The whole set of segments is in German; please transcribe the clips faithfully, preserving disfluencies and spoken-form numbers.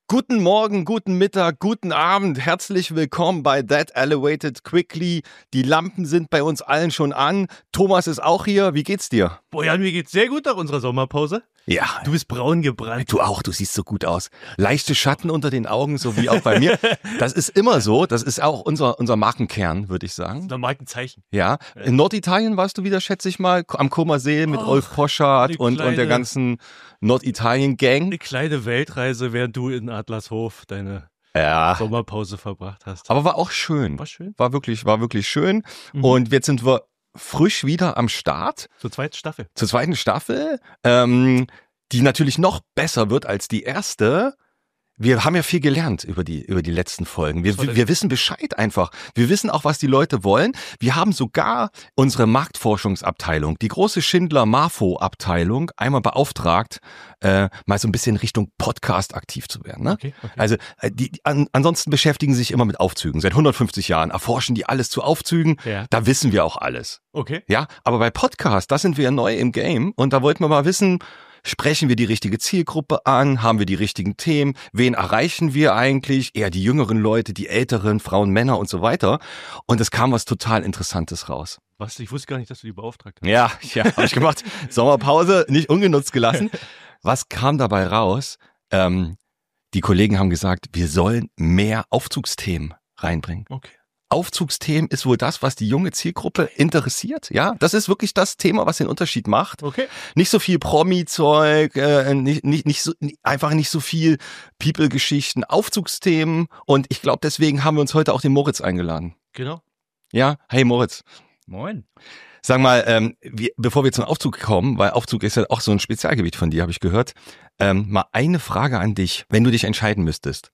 Guten Morgen, guten Mittag, guten Abend. Herzlich willkommen bei That Elevated Quickly. Die Lampen sind bei uns allen schon an. Thomas ist auch hier. Wie geht's dir? Boah, Jan, mir geht's sehr gut nach unserer Sommerpause. Ja. Du bist braun gebrannt. Du auch, du siehst so gut aus. Leichte Schatten unter den Augen, so wie auch bei mir. Das ist immer so. Das ist auch unser, unser Markenkern, würde ich sagen. Das ist ein Markenzeichen. Ja. In Norditalien warst du wieder, schätze ich mal, am Comer See mit oh, Ulf Poschardt und, und der ganzen Norditalien-Gang. Eine kleine Weltreise, während du in Adlershof deine ja. Sommerpause verbracht hast. Aber war auch schön. War schön. War wirklich, war wirklich schön. Mhm. Und jetzt sind wir frisch wieder am Start. Zur zweiten Staffel. Zur zweiten Staffel, ähm, die natürlich noch besser wird als die erste. Wir haben ja viel gelernt über die über die letzten Folgen. Wir, wir, wir wissen Bescheid einfach. Wir wissen auch, was die Leute wollen. Wir haben sogar unsere Marktforschungsabteilung, die große Schindler-Marfo-Abteilung, einmal beauftragt, äh, mal so ein bisschen Richtung Podcast aktiv zu werden. Ne? Okay, okay. Also die, die an, ansonsten beschäftigen sie sich immer mit Aufzügen. Seit hundertfünfzig Jahren erforschen die alles zu Aufzügen. Ja. Da wissen wir auch alles. Okay. Ja, aber bei Podcast, da sind wir ja neu im Game und da wollten wir mal wissen, sprechen wir die richtige Zielgruppe an? Haben wir die richtigen Themen? Wen erreichen wir eigentlich? Eher die jüngeren Leute, die älteren, Frauen, Männer und so weiter. Und es kam was total Interessantes raus. Was? Ich wusste gar nicht, dass du die beauftragt hast. Ja, ja, habe ich gemacht. Sommerpause, nicht ungenutzt gelassen. Was kam dabei raus? Ähm, die Kollegen haben gesagt, wir sollen mehr Aufzugsthemen reinbringen. Okay. Aufzugsthemen ist wohl das, was die junge Zielgruppe interessiert. Ja, das ist wirklich das Thema, was den Unterschied macht. Okay. Nicht so viel Promi-Zeug, äh, nicht, nicht, nicht so, einfach nicht so viel People-Geschichten, Aufzugsthemen. Und ich glaube, deswegen haben wir uns heute auch den Moritz eingeladen. Genau. Ja, hey Moritz. Moin. Sag mal, ähm, wir, bevor wir zum Aufzug kommen, weil Aufzug ist ja auch so ein Spezialgebiet von dir, habe ich gehört. Ähm, mal eine Frage an dich, wenn du dich entscheiden müsstest.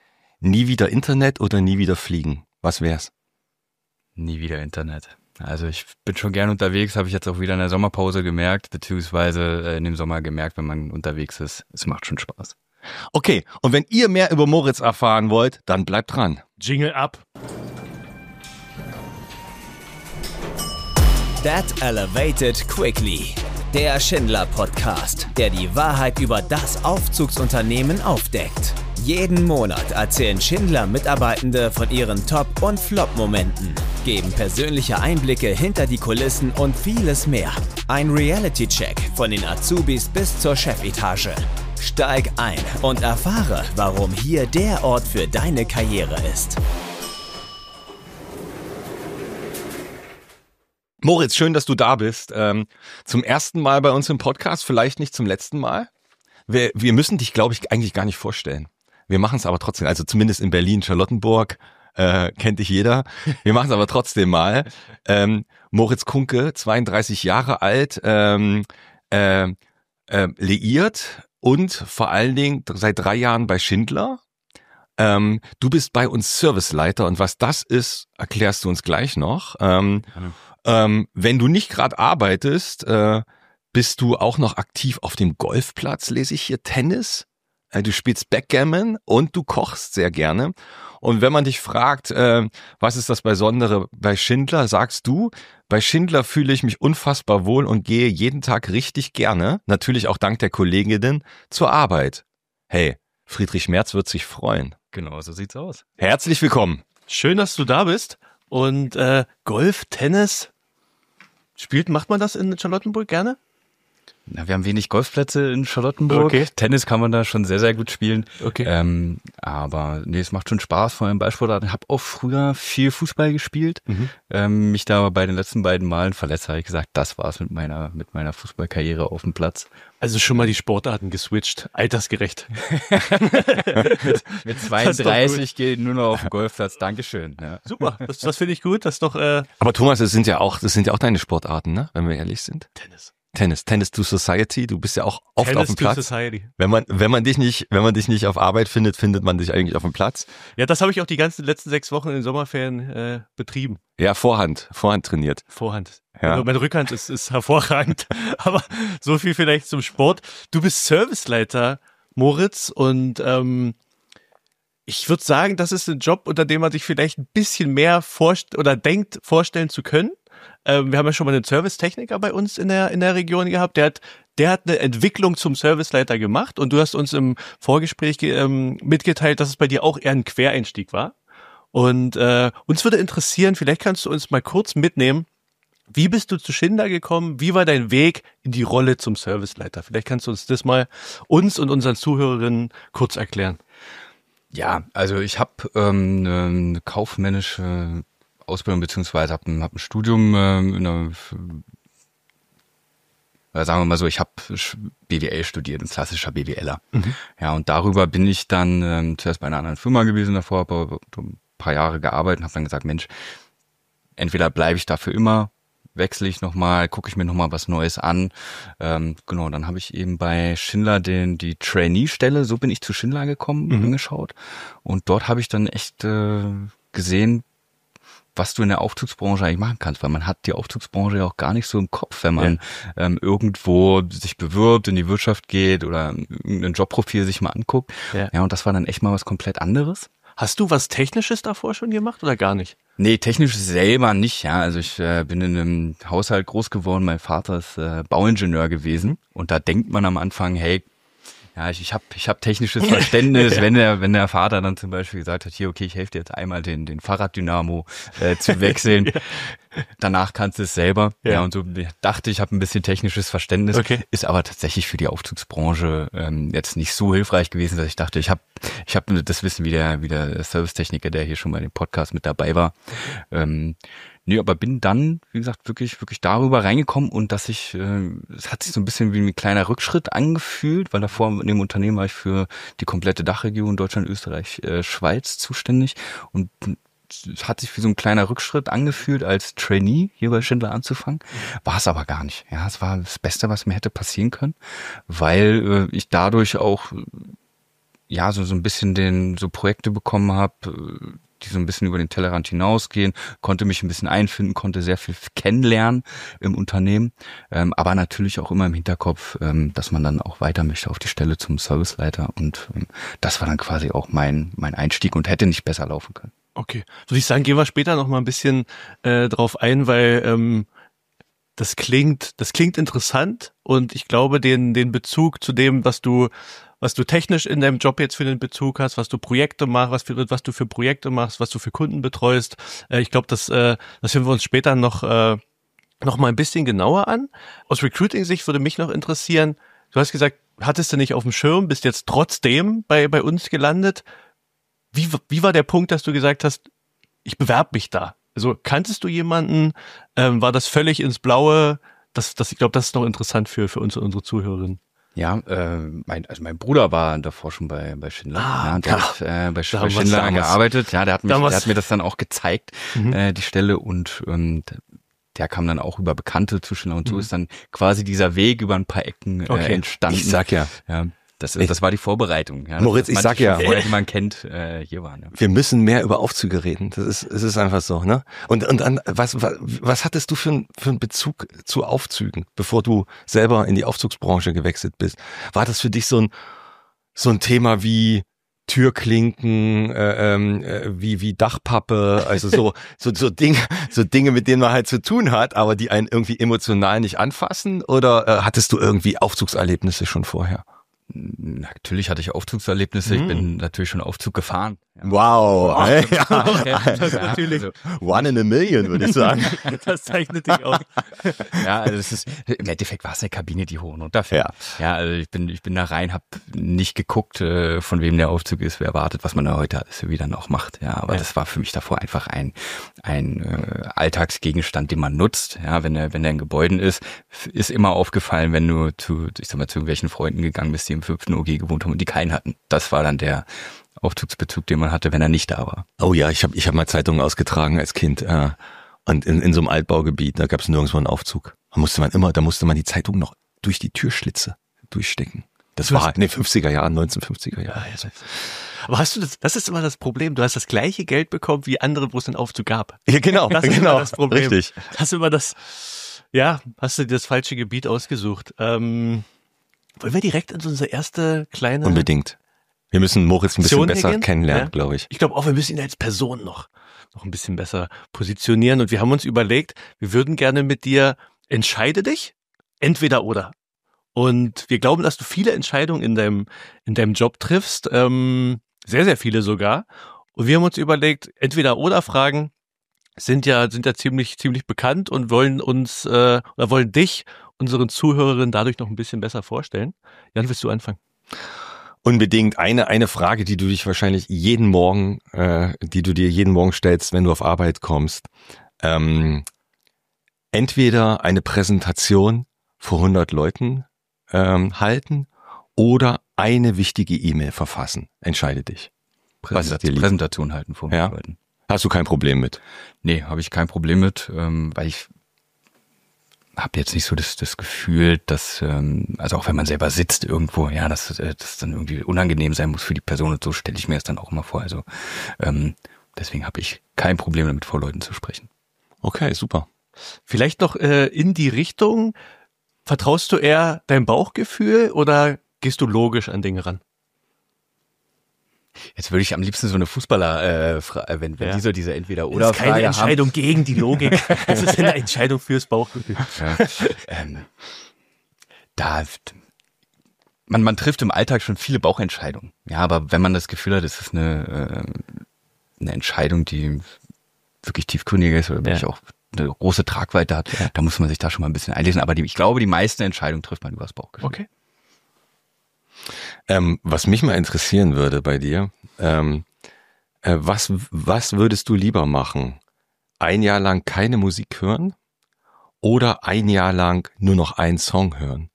Nie wieder Internet oder nie wieder fliegen? Was wär's? Nie wieder Internet. Also ich bin schon gern unterwegs, habe ich jetzt auch wieder in der Sommerpause gemerkt, beziehungsweise in dem Sommer gemerkt, wenn man unterwegs ist. Es macht schon Spaß. Okay, und wenn ihr mehr über Moritz erfahren wollt, dann bleibt dran. Jingle ab. That Elevated Quickly. Der Schindler-Podcast, der die Wahrheit über das Aufzugsunternehmen aufdeckt. Jeden Monat erzählen Schindler-Mitarbeitende von ihren Top- und Flop-Momenten, geben persönliche Einblicke hinter die Kulissen und vieles mehr. Ein Reality-Check von den Azubis bis zur Chefetage. Steig ein und erfahre, warum hier der Ort für deine Karriere ist. Moritz, schön, dass du da bist. Ähm, zum ersten Mal bei uns im Podcast, vielleicht nicht zum letzten Mal. Wir, wir müssen dich, glaube ich, eigentlich gar nicht vorstellen. Wir machen es aber trotzdem, also zumindest in Berlin, Charlottenburg, äh, kennt dich jeder. Wir machen es aber trotzdem mal. Ähm, Moritz Kunke, zweiunddreißig Jahre alt, ähm, äh, äh, liiert und vor allen Dingen seit drei Jahren bei Schindler. Ähm, du bist bei uns Serviceleiter und was das ist, erklärst du uns gleich noch. Ähm, ähm, wenn du nicht gerade arbeitest, äh, bist du auch noch aktiv auf dem Golfplatz, lese ich hier, Tennis. Du spielst Backgammon und du kochst sehr gerne. Und wenn man dich fragt, äh, was ist das Besondere bei Schindler, sagst du, bei Schindler fühle ich mich unfassbar wohl und gehe jeden Tag richtig gerne, natürlich auch dank der Kolleginnen, zur Arbeit. Hey, Friedrich Merz wird sich freuen. Genau, so sieht's aus. Herzlich willkommen. Schön, dass du da bist. Und äh, Golf, Tennis, spielt, macht man das in Charlottenburg gerne? Na, wir haben wenig Golfplätze in Charlottenburg. Okay. Tennis kann man da schon sehr, sehr gut spielen. Okay. Ähm, aber nee, es macht schon Spaß, vor allem Ballsportarten. Ich habe auch früher viel Fußball gespielt. Mhm. Ähm, mich da aber bei den letzten beiden Malen verletzt, habe ich gesagt, das war's mit meiner mit meiner Fußballkarriere auf dem Platz. Also schon mal die Sportarten geswitcht, altersgerecht. mit, mit zweiunddreißig gehe ich nur noch auf den Golfplatz. Dankeschön. Ja. Super, das, das finde ich gut. Das ist doch. Äh Aber Thomas, das sind ja auch, das sind ja auch deine Sportarten, ne? Wenn wir ehrlich sind. Tennis. Tennis, Tennis to Society. Du bist ja auch oft Tennis auf dem to Platz. Society. Wenn man, wenn man dich nicht, wenn man dich nicht auf Arbeit findet, findet man dich eigentlich auf dem Platz. Ja, das habe ich auch die ganzen letzten sechs Wochen in den Sommerferien äh, betrieben. Ja, Vorhand, Vorhand trainiert. Vorhand. Ja. Also mein Rückhand ist, ist hervorragend. Aber so viel vielleicht zum Sport. Du bist Serviceleiter, Moritz, und ähm, ich würde sagen, das ist ein Job, unter dem man sich vielleicht ein bisschen mehr vorst- oder denkt, vorstellen zu können. Ähm, wir haben ja schon mal einen Servicetechniker bei uns in der in der Region gehabt. Der hat der hat eine Entwicklung zum Serviceleiter gemacht und du hast uns im Vorgespräch ähm, mitgeteilt, dass es bei dir auch eher ein Quereinstieg war. Und äh, uns würde interessieren, vielleicht kannst du uns mal kurz mitnehmen, wie bist du zu Schindler gekommen? Wie war dein Weg in die Rolle zum Serviceleiter? Vielleicht kannst du uns das mal uns und unseren Zuhörerinnen kurz erklären. Ja, also ich habe ähm, eine kaufmännische Ausbildung beziehungsweise habe ein, hab ein Studium ähm, in einer, äh, sagen wir mal so, ich habe B W L studiert, ein klassischer BWLer. Mhm. Ja, und darüber bin ich dann ähm, zuerst bei einer anderen Firma gewesen davor, habe ein paar Jahre gearbeitet und habe dann gesagt, Mensch, entweder bleibe ich da für immer, wechsle ich nochmal, gucke ich mir nochmal was Neues an. Ähm, genau, dann habe ich eben bei Schindler den die Trainee-Stelle, so bin ich zu Schindler gekommen, mhm. angeschaut. Und dort habe ich dann echt äh, gesehen, was du in der Aufzugsbranche eigentlich machen kannst, weil man hat die Aufzugsbranche ja auch gar nicht so im Kopf, wenn man ja. ähm, irgendwo sich bewirbt, in die Wirtschaft geht oder ein Jobprofil sich mal anguckt. Ja. ja, und das war dann echt mal was komplett anderes. Hast du was Technisches davor schon gemacht oder gar nicht? Nee, technisch selber nicht, ja. Also ich äh, bin in einem Haushalt groß geworden, mein Vater ist äh, Bauingenieur gewesen und da denkt man am Anfang, hey, ja, ich, ich habe ich hab technisches Verständnis, ja. wenn der wenn der Vater dann zum Beispiel gesagt hat, hier, okay, ich helfe dir jetzt einmal den den Fahrraddynamo äh, zu wechseln. ja. Danach kannst du es selber. Ja, ja und so dachte ich, habe ein bisschen technisches Verständnis, okay. Ist aber tatsächlich für die Aufzugsbranche ähm, jetzt nicht so hilfreich gewesen, dass ich dachte, ich habe ich habe das Wissen wie der wie der Servicetechniker, der hier schon bei dem Podcast mit dabei war. Ähm, Nee, aber bin dann, wie gesagt, wirklich wirklich darüber reingekommen und dass ich, äh, es hat sich so ein bisschen wie ein kleiner Rückschritt angefühlt, weil davor in dem Unternehmen war ich für die komplette Dachregion Deutschland, Österreich, äh, Schweiz zuständig und es hat sich wie so ein kleiner Rückschritt angefühlt, als Trainee hier bei Schindler anzufangen. War es aber gar nicht. Ja, es war das Beste, was mir hätte passieren können, weil äh, ich dadurch auch ja so so ein bisschen den so Projekte bekommen habe, die so ein bisschen über den Tellerrand hinausgehen, konnte mich ein bisschen einfinden, konnte sehr viel kennenlernen im Unternehmen, ähm, aber natürlich auch immer im Hinterkopf, ähm, dass man dann auch weiter möchte auf die Stelle zum Serviceleiter und ähm, das war dann quasi auch mein mein Einstieg und hätte nicht besser laufen können. Okay, würde ich sagen, gehen wir später noch mal ein bisschen äh, drauf ein, weil ähm, das klingt das klingt interessant und ich glaube, den den Bezug zu dem, was du was du technisch in deinem Job jetzt für den Bezug hast, was du Projekte machst, was, für, was du für Projekte machst, was du für Kunden betreust. Äh, ich glaube, das, äh, das hören wir uns später noch, äh, noch mal ein bisschen genauer an. Aus Recruiting-Sicht würde mich noch interessieren, du hast gesagt, hattest du nicht auf dem Schirm, bist jetzt trotzdem bei, bei uns gelandet. Wie, wie war der Punkt, dass du gesagt hast, ich bewerbe mich da? Also kanntest du jemanden? Ähm, war das völlig ins Blaue? Das, das, ich glaube, das ist noch interessant für, für uns und unsere Zuhörerinnen. Ja, äh, mein, also mein Bruder war davor schon bei bei Schindler. Ah, ja, der ja. hat äh, bei, bei Schindler gearbeitet. Ja, der hat, mich, der hat mir das dann auch gezeigt, mhm. äh, die Stelle und ähm, der kam dann auch über Bekannte zu Schindler und so mhm. ist dann quasi dieser Weg über ein paar Ecken äh, okay. entstanden. Ich sag ja. Ja. Das, das war die Vorbereitung. Ja, Moritz, ich sag ja, vorher, die man kennt, äh, hier waren. Ja. Wir müssen mehr über Aufzüge reden. Das ist, es ist einfach so, ne? Und und an, was, was was hattest du für einen für einen Bezug zu Aufzügen, bevor du selber in die Aufzugsbranche gewechselt bist? War das für dich so ein so ein Thema wie Türklinken, äh, äh, wie wie Dachpappe, also so so so Dinge, so Dinge, mit denen man halt zu tun hat, aber die einen irgendwie emotional nicht anfassen? Oder äh, hattest du irgendwie Aufzugserlebnisse schon vorher? Natürlich hatte ich Aufzugserlebnisse. Mhm. Ich bin natürlich schon Aufzug gefahren. Ja. Wow. Oh, ja. ja, das ja, natürlich. Also one in a million, würde ich sagen. Das zeichnet dich aus. Ja, also es ist, im Endeffekt war es eine Kabine, die hoch und runter fährt. Ja. ja, also ich bin, ich bin da rein, habe nicht geguckt, äh, von wem der Aufzug ist, wer wartet, was man da heute alles wieder noch macht. Ja, aber ja. das war für mich davor einfach ein, ein äh, Alltagsgegenstand, den man nutzt. Ja, wenn er, wenn er in Gebäuden ist, ist immer aufgefallen, wenn du zu, ich sag mal, zu irgendwelchen Freunden gegangen bist, die im fünften O G gewohnt haben und die keinen hatten. Das war dann der Aufzugsbezug, den man hatte, wenn er nicht da war. Oh ja, ich habe ich hab mal Zeitungen ausgetragen als Kind äh, und in, in so einem Altbaugebiet, da gab es nirgendwo einen Aufzug. Da musste man immer, da musste man die Zeitung noch durch die Türschlitze durchstecken. Das war in den fünfziger Jahren, neunzehnhundertfünfziger Jahren. Ja, ja. Aber hast du das, das ist immer das Problem, du hast das gleiche Geld bekommen wie andere, wo es einen Aufzug gab. Ja, genau, das ist genau, immer das Problem. Richtig. Hast du immer das, ja, hast du dir das falsche Gebiet ausgesucht. Ähm, wollen wir direkt in so unsere erste kleine... Unbedingt. Wir müssen Moritz ein bisschen Aktion besser gehen? kennenlernen, Ja. glaube ich. Ich glaube auch, wir müssen ihn als Person noch, noch ein bisschen besser positionieren. Und wir haben uns überlegt, wir würden gerne mit dir, entscheide dich, entweder oder. Und wir glauben, dass du viele Entscheidungen in deinem, in deinem Job triffst, ähm, sehr, sehr viele sogar. Und wir haben uns überlegt, entweder oder Fragen sind ja, sind ja ziemlich, ziemlich bekannt und wollen uns, äh, oder wollen dich, unseren Zuhörerinnen dadurch noch ein bisschen besser vorstellen. Jan, willst du anfangen? Unbedingt eine, eine Frage, die du dich wahrscheinlich jeden Morgen, äh, die du dir jeden Morgen stellst, wenn du auf Arbeit kommst. Ähm, entweder eine Präsentation vor hundert Leuten ähm, halten oder eine wichtige E-Mail verfassen. Entscheide dich. Was ist dir lieb? Präsentation halten vor Ja? Leuten. Hast du kein Problem mit? Nee, habe ich kein Problem mit, ähm, weil ich habe jetzt nicht so das, das Gefühl, dass, ähm, also auch wenn man selber sitzt irgendwo, ja, dass äh, das dann irgendwie unangenehm sein muss für die Person und so stelle ich mir das dann auch immer vor. Also ähm, deswegen habe ich kein Problem damit, vor Leuten zu sprechen. Okay, super. Vielleicht noch äh, in die Richtung, vertraust du eher deinem Bauchgefühl oder gehst du logisch an Dinge ran? Jetzt würde ich am liebsten so eine Fußballer, äh, fra- wenn, wenn Ja. die so diese Entweder-Oder-Frage Das ist keine haben. Entscheidung gegen die Logik. Das ist eine Entscheidung fürs Bauchgefühl. Ja, ähm, da, man, man trifft im Alltag schon viele Bauchentscheidungen. Ja, aber wenn man das Gefühl hat, es ist eine, äh, eine Entscheidung, die wirklich tiefgründig ist oder wirklich Ja. auch eine große Tragweite hat, da muss man sich da schon mal ein bisschen einlesen. Aber die, ich glaube, die meisten Entscheidungen trifft man über das Bauchgefühl. Okay. Ähm, was mich mal interessieren würde bei dir, ähm, äh, was, was würdest du lieber machen? Ein Jahr lang keine Musik hören oder ein Jahr lang nur noch einen Song hören?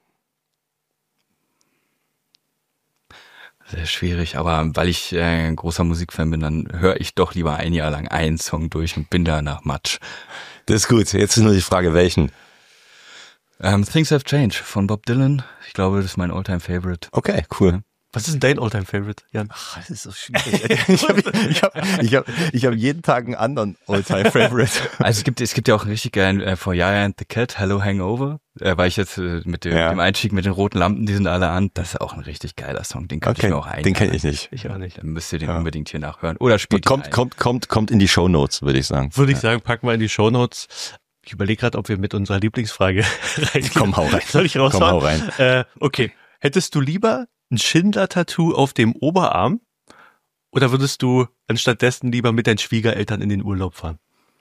Sehr schwierig, aber weil ich äh, ein großer Musikfan bin, dann höre ich doch lieber ein Jahr lang einen Song durch und bin danach matsch. Das ist gut. Jetzt ist nur die Frage, welchen? Ähm, Things Have Changed von Bob Dylan. Ich glaube, das ist mein All-Time-Favorite. Okay, cool. Was ist denn dein All-Time-Favorite, Jan? Ach, das ist so schwierig. ich habe ich hab, ich hab, ich hab jeden Tag einen anderen All-Time-Favorite. Also es gibt es gibt ja auch einen richtig geilen äh, For Yaya and the Cat, Hello Hangover, äh, weil ich jetzt äh, mit dem, Ja. dem Einstieg mit den roten Lampen, die sind alle an, das ist auch ein richtig geiler Song, den könnte Okay, ich mir auch ein. den kenne ich nicht. Ich auch nicht. Dann müsst ihr den Ja. unbedingt hier nachhören. Oder spielt Kommt, ihn ein. kommt, kommt, kommt in die Shownotes, würde ich sagen. Würde ich sagen, packen wir in die Shownotes. Ich überlege gerade, ob wir mit unserer Lieblingsfrage reingehen. Komm, hau rein. Soll ich raushauen? Komm, hau rein. Äh, okay. Hättest du lieber ein Schindler-Tattoo auf dem Oberarm oder würdest du anstatt dessen lieber mit deinen Schwiegereltern in den Urlaub fahren?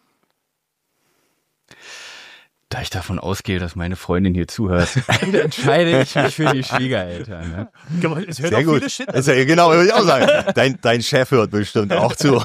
Da ich davon ausgehe, dass meine Freundin hier zuhört, entscheide ich mich für die Schwiegereltern. Ne? Es hört Sehr gut. Das ist ja, genau, würde ich auch sagen. Dein, dein Chef hört bestimmt auch zu.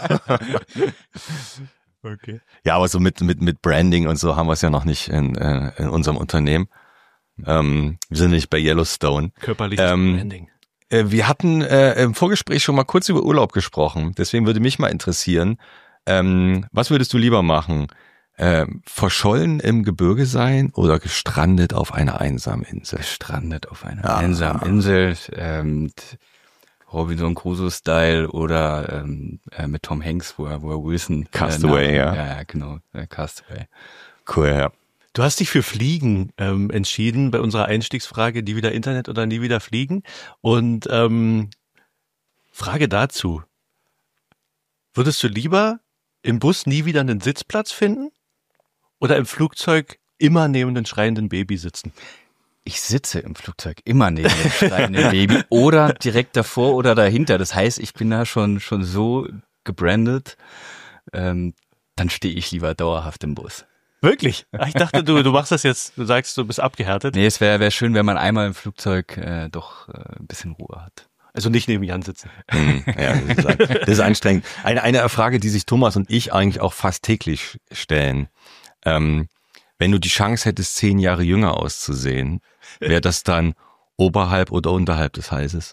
Okay. Ja, aber so mit, mit, mit Branding und so haben wir es ja noch nicht in, äh, in unserem Unternehmen. Ähm, wir sind nicht bei Yellowstone. Körperliches Ähm, Branding. Äh, wir hatten äh, im Vorgespräch schon mal kurz über Urlaub gesprochen. Deswegen würde mich mal interessieren, ähm, was würdest du lieber machen? Ähm, verschollen im Gebirge sein oder gestrandet auf einer einsamen Insel? Gestrandet auf einer Ah. einsamen Insel, ähm, Robinson Crusoe-Style oder ähm, äh, mit Tom Hanks, wo er, wo er Wilson... Castaway, äh, ja. Ja, ja, genau, äh, Castaway. Cool, ja. Du hast dich für Fliegen ähm, entschieden bei unserer Einstiegsfrage, nie wieder Internet oder nie wieder fliegen. Und ähm, Frage dazu. Würdest du lieber im Bus nie wieder einen Sitzplatz finden oder im Flugzeug immer neben einem schreienden Baby sitzen? Ich sitze im Flugzeug immer neben dem schreienden Baby oder direkt davor oder dahinter. Das heißt, ich bin da schon schon so gebrandet, ähm, dann stehe ich lieber dauerhaft im Bus. Wirklich? Ach, ich dachte, du, du machst das jetzt, du sagst, du bist abgehärtet. Nee, es wäre wär schön, wenn man einmal im Flugzeug äh, doch äh, ein bisschen Ruhe hat. Also nicht neben Jan sitzen. Hm, ja, das ist, ein, das ist anstrengend. Eine, eine Frage, die sich Thomas und ich eigentlich auch fast täglich stellen. Ähm, wenn du die Chance hättest, zehn Jahre jünger auszusehen, wäre das dann oberhalb oder unterhalb des Halses?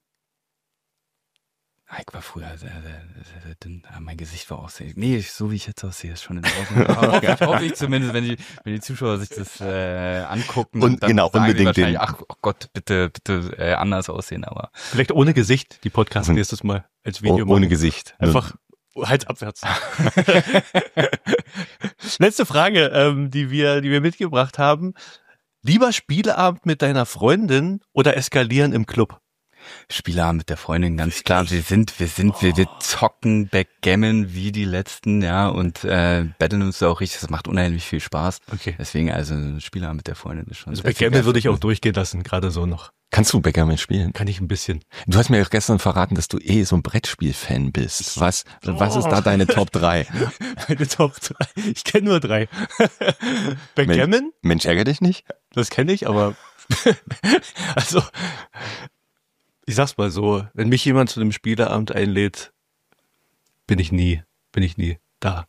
Ich war früher sehr, sehr, sehr, sehr dünn. Mein Gesicht war auch sehr... Nee, so wie ich jetzt aussehe, ist schon in Ordnung. Aber hoffe, ich, hoffe ich zumindest, wenn die, wenn die Zuschauer sich das äh, angucken. Und dann genau, sagen die unbedingt wahrscheinlich, den- ach oh Gott, bitte, bitte äh, anders aussehen. Aber Vielleicht ohne Gesicht, die Podcast Und- nächstes Mal als Oh, Video ohne machen. Gesicht. Einfach Hals abwärts. Letzte Frage, ähm, die wir, die wir mitgebracht haben. Lieber Spieleabend mit deiner Freundin oder eskalieren im Club? Spieleabend mit der Freundin, ganz klar. Wir sind, wir sind, oh. wir, wir zocken Backgammon wie die Letzten, ja, und äh, betteln uns da auch richtig. Das macht unheimlich viel Spaß. Okay. Deswegen, also Spieleabend mit der Freundin ist schon. Also Backgammon würde ich auch durchgehen lassen, gerade so noch. Kannst du Backgammon spielen? Kann ich ein bisschen. Du hast mir auch gestern verraten, dass du eh so ein Brettspiel-Fan bist. Was, oh. was ist da deine Top drei? Meine Top drei? Ich kenne nur drei. Backgammon? Mensch, Mensch, ärgere dich nicht? Das kenne ich, aber also ich sag's mal so, wenn mich jemand zu einem Spieleabend einlädt, bin ich nie, bin ich nie da.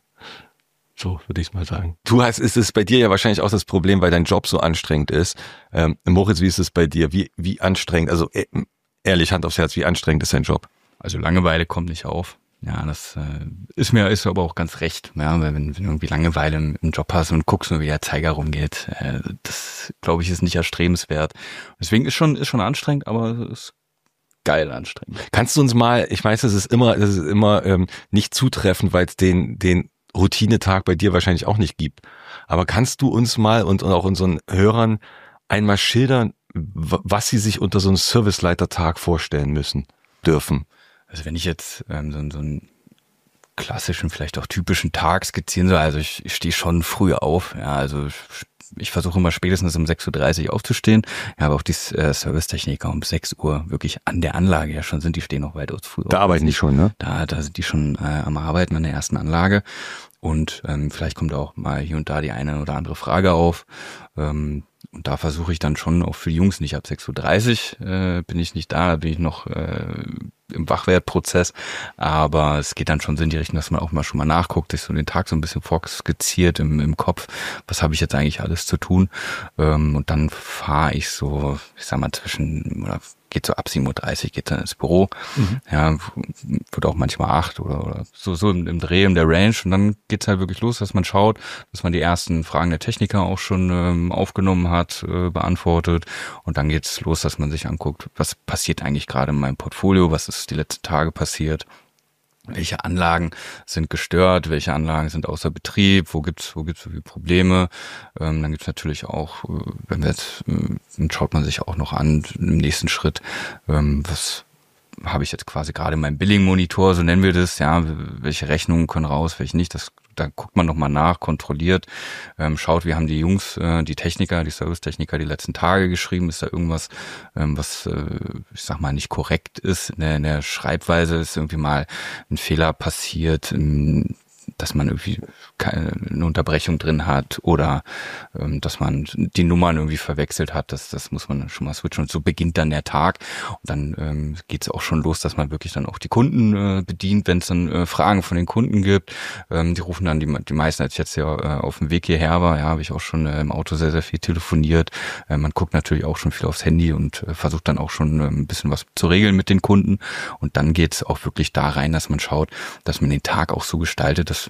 So würde ich es mal sagen. Du hast, ist es bei dir ja wahrscheinlich auch das Problem, weil dein Job so anstrengend ist. Ähm, Moritz, wie ist es bei dir? Wie, wie anstrengend, also äh, ehrlich, Hand aufs Herz, wie anstrengend ist dein Job? Also Langeweile kommt nicht auf. Ja, das äh, ist mir ist aber auch ganz recht. Ja, weil wenn, wenn du irgendwie Langeweile im, im Job hast und guckst nur, wie der Zeiger rumgeht, äh, das glaube ich ist nicht erstrebenswert. Deswegen ist schon ist schon anstrengend, aber es ist geil anstrengend. Kannst du uns mal, ich weiß, das ist immer, das ist immer ähm, nicht zutreffend, weil es den den Routinetag bei dir wahrscheinlich auch nicht gibt. Aber kannst du uns mal und, und auch unseren Hörern einmal schildern, was sie sich unter so einem Serviceleiter-Tag vorstellen müssen, dürfen? Also wenn ich jetzt ähm, so, so einen klassischen, vielleicht auch typischen Tag skizzieren soll, also ich, ich stehe schon früh auf, ja, also ich, ich versuche immer spätestens um sechs Uhr dreißig aufzustehen, ja, aber auch die äh, Servicetechniker um sechs Uhr wirklich an der Anlage ja schon sind, die stehen noch weitaus früher. Da arbeiten die schon, ne? Da, da sind die schon äh, am Arbeiten an der ersten Anlage und ähm, vielleicht kommt auch mal hier und da die eine oder andere Frage auf, ähm, und da versuche ich dann schon auch für die Jungs nicht ab sechs Uhr dreißig äh, bin ich nicht da, da bin ich noch äh, im Wachwertprozess, aber es geht dann schon so in die Richtung, dass man auch mal schon mal nachguckt, sich so den Tag so ein bisschen vorskizziert im, im Kopf, was habe ich jetzt eigentlich alles zu tun, ähm, und dann fahre ich so, ich sag mal zwischen, oder geht so ab sieben Uhr dreißig, geht dann ins Büro, mhm. ja, wird auch manchmal acht oder, oder so, so im, im Dreh, in der Range und dann geht's halt wirklich los, dass man schaut, dass man die ersten Fragen der Techniker auch schon ähm, aufgenommen hat, äh, beantwortet und dann geht's los, dass man sich anguckt, was passiert eigentlich gerade in meinem Portfolio, was ist die letzten Tage passiert, welche Anlagen sind gestört, welche Anlagen sind außer Betrieb, wo gibt's wo gibt's so viele Probleme. Ähm, dann gibt's natürlich auch, äh, wenn wir jetzt, äh, dann schaut man sich auch noch an im nächsten Schritt, ähm, was habe ich jetzt quasi gerade in meinem Billing-Monitor, so nennen wir das, ja, welche Rechnungen können raus, welche nicht, das da guckt man nochmal nach, kontrolliert, ähm, schaut, wie haben die Jungs, äh, die Techniker, die Servicetechniker die letzten Tage geschrieben, ist da irgendwas, ähm, was, äh, ich sag mal, nicht korrekt ist in der, in der Schreibweise, ist irgendwie mal ein Fehler passiert, ähm, dass man irgendwie keine, eine Unterbrechung drin hat oder ähm, dass man die Nummern irgendwie verwechselt hat, das, das muss man schon mal switchen und so beginnt dann der Tag und dann ähm, geht es auch schon los, dass man wirklich dann auch die Kunden äh, bedient, wenn es dann äh, Fragen von den Kunden gibt, ähm, die rufen dann, die, die meisten, als ich jetzt ja äh, auf dem Weg hierher war, ja, habe ich auch schon äh, im Auto sehr, sehr viel telefoniert, äh, man guckt natürlich auch schon viel aufs Handy und äh, versucht dann auch schon äh, ein bisschen was zu regeln mit den Kunden und dann geht es auch wirklich da rein, dass man schaut, dass man den Tag auch so gestaltet, dass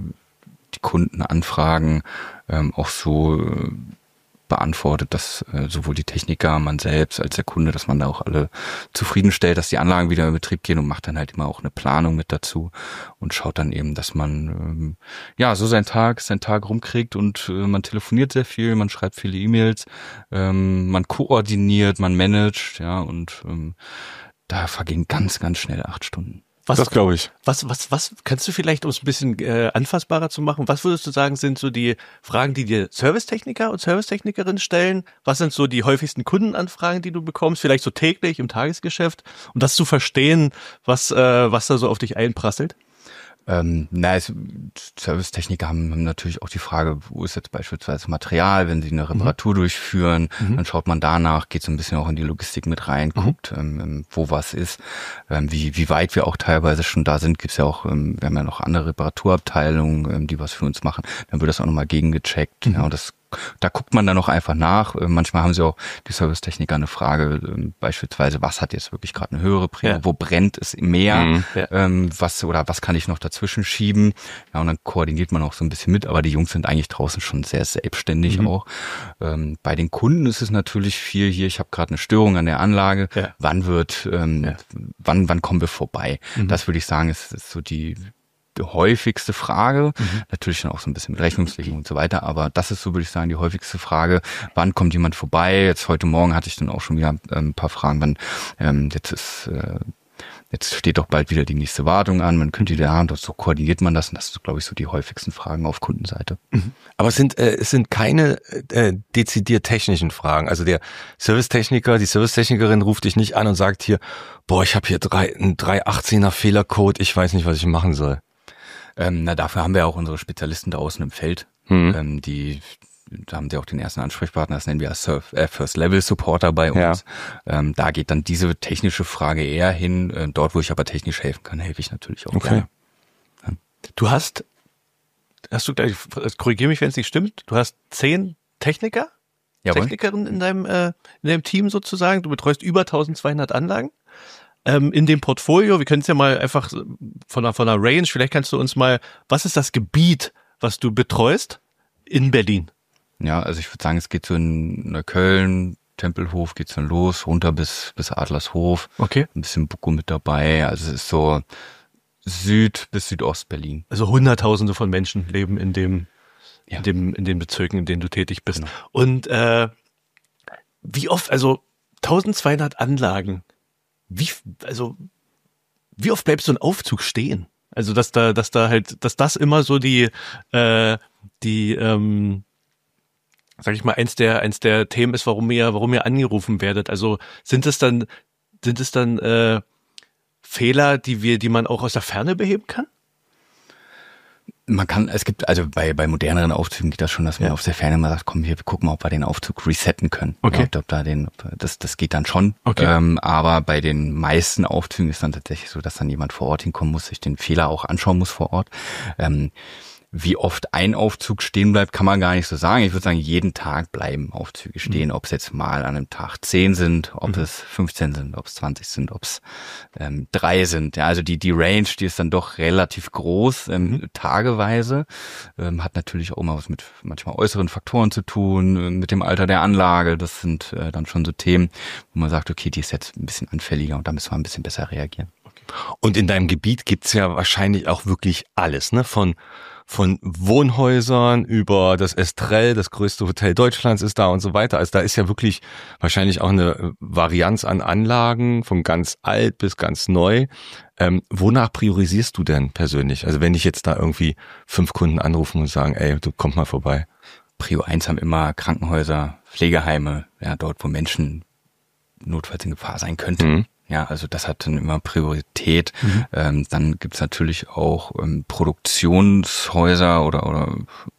die Kundenanfragen ähm, auch so äh, beantwortet, dass äh, sowohl die Techniker, man selbst als der Kunde, dass man da auch alle zufriedenstellt, dass die Anlagen wieder in Betrieb gehen und macht dann halt immer auch eine Planung mit dazu und schaut dann eben, dass man ähm, ja so seinen Tag, seinen Tag rumkriegt und äh, man telefoniert sehr viel, man schreibt viele E-Mails, ähm, man koordiniert, man managt, ja und ähm, da vergehen ganz, ganz schnell acht Stunden. Was, das glaube ich. Was, was, was, kannst du vielleicht, um es ein bisschen äh, anfassbarer zu machen, was würdest du sagen, sind so die Fragen, die dir Servicetechniker und Servicetechnikerinnen stellen? Was sind so die häufigsten Kundenanfragen, die du bekommst, vielleicht so täglich im Tagesgeschäft? Um das zu verstehen, was, äh, was da so auf dich einprasselt? Ähm, na, es, Servicetechniker haben, haben natürlich auch die Frage, wo ist jetzt beispielsweise Material, wenn sie eine Reparatur mhm. durchführen, mhm. dann schaut man danach, geht so ein bisschen auch in die Logistik mit rein, mhm. guckt, ähm, wo was ist, ähm, wie, wie weit wir auch teilweise schon da sind, gibt's ja auch, ähm, wir haben ja noch andere Reparaturabteilungen, ähm, die was für uns machen, dann wird das auch nochmal gegengecheckt, mhm. ja, und das da guckt man dann auch einfach nach. Manchmal haben sie auch die Servicetechniker eine Frage, beispielsweise, was hat jetzt wirklich gerade eine höhere Prio, ja. wo brennt es mehr, mhm. ähm, was oder was kann ich noch dazwischen schieben? Ja, und dann koordiniert man auch so ein bisschen mit, aber die Jungs sind eigentlich draußen schon sehr selbstständig mhm. auch. Ähm, bei den Kunden ist es natürlich viel hier, ich habe gerade eine Störung an der Anlage, ja. wann wird, ähm, ja. wann wann kommen wir vorbei? Mhm. Das würde ich sagen, ist, ist so die die häufigste Frage. Mhm. Natürlich dann auch so ein bisschen mit Rechnungslegung und so weiter, aber das ist so, würde ich sagen, die häufigste Frage. Wann kommt jemand vorbei? Jetzt heute Morgen hatte ich dann auch schon wieder ein paar Fragen. Wann, ähm, jetzt ist, äh, jetzt steht doch bald wieder die nächste Wartung an. Man könnte da, und so koordiniert man das. Und das sind, glaube ich, so die häufigsten Fragen auf Kundenseite. Mhm. Aber es sind, äh, es sind keine äh, dezidiert technischen Fragen. Also der Servicetechniker, die Servicetechnikerin ruft dich nicht an und sagt hier, boah, ich habe hier drei, einen drei achtzehner Fehlercode, ich weiß nicht, was ich machen soll. Ähm, na, dafür haben wir auch unsere Spezialisten da außen im Feld, mhm. ähm, die, da haben sie auch den ersten Ansprechpartner, das nennen wir als Surf, äh, First-Level-Supporter bei uns. Ja. Ähm, da geht dann diese technische Frage eher hin. Äh, dort, wo ich aber technisch helfen kann, helfe ich natürlich auch. Okay. Ja. Du hast, hast du gleich, korrigiere mich, wenn es nicht stimmt, du hast zehn Techniker, Jawohl. Technikerinnen in deinem, äh, in deinem Team sozusagen. Du betreust über eintausendzweihundert Anlagen. Ähm, in dem Portfolio, wir können es ja mal einfach von einer, von einer Range, vielleicht kannst du uns mal, was ist das Gebiet, was du betreust in Berlin? Ja, also ich würde sagen, es geht so in Neukölln, Tempelhof geht's dann los, runter bis bis Adlershof. Okay. Ein bisschen Buckow mit dabei. Also es ist so Süd- bis Südost-Berlin. Also Hunderttausende von Menschen leben in dem, ja. in dem, in den Bezirken, in denen du tätig bist. Genau. Und äh, wie oft, also eintausendzweihundert Anlagen, wie, also wie oft bleibst du in Aufzug stehen? Also dass da, dass da halt, dass das immer so die, äh, die, ähm, sag ich mal, eins der, eins der Themen ist, warum ihr, warum ihr angerufen werdet. Also sind es dann, sind es dann äh, Fehler, die wir, die man auch aus der Ferne beheben kann? Man kann, es gibt, also bei bei moderneren Aufzügen geht das schon, dass man ja. auf der Ferne mal sagt, komm, wir gucken mal, ob wir den Aufzug resetten können. Okay. Ob, ob da den, das das geht dann schon. Okay. Ähm, aber bei den meisten Aufzügen ist dann tatsächlich so, dass dann jemand vor Ort hinkommen muss, sich den Fehler auch anschauen muss vor Ort. Ähm, Wie oft ein Aufzug stehen bleibt, kann man gar nicht so sagen. Ich würde sagen, jeden Tag bleiben Aufzüge stehen. Mhm. Ob es jetzt mal an einem Tag zehn sind, ob mhm. es fünfzehn sind, ob es zwanzig sind, ob es ähm, drei sind. Ja, also die die Range, die ist dann doch relativ groß, ähm, mhm. tageweise. Ähm, hat natürlich auch mal was mit manchmal äußeren Faktoren zu tun, äh, mit dem Alter der Anlage. Das sind äh, dann schon so Themen, wo man sagt, okay, die ist jetzt ein bisschen anfälliger und da müssen wir ein bisschen besser reagieren. Okay. Und in deinem Gebiet gibt's ja wahrscheinlich auch wirklich alles, ne? Von von Wohnhäusern über das Estrell, das größte Hotel Deutschlands ist da und so weiter. Also da ist ja wirklich wahrscheinlich auch eine Varianz an Anlagen, von ganz alt bis ganz neu. Ähm, wonach priorisierst du denn persönlich? Also wenn ich jetzt da irgendwie fünf Kunden anrufen und sagen, ey, du komm mal vorbei. Prio eins haben immer Krankenhäuser, Pflegeheime, ja, dort, wo Menschen notfalls in Gefahr sein könnten. Mhm. Ja, also das hat dann immer Priorität. Mhm. Ähm, dann gibt's natürlich auch ähm, Produktionshäuser oder oder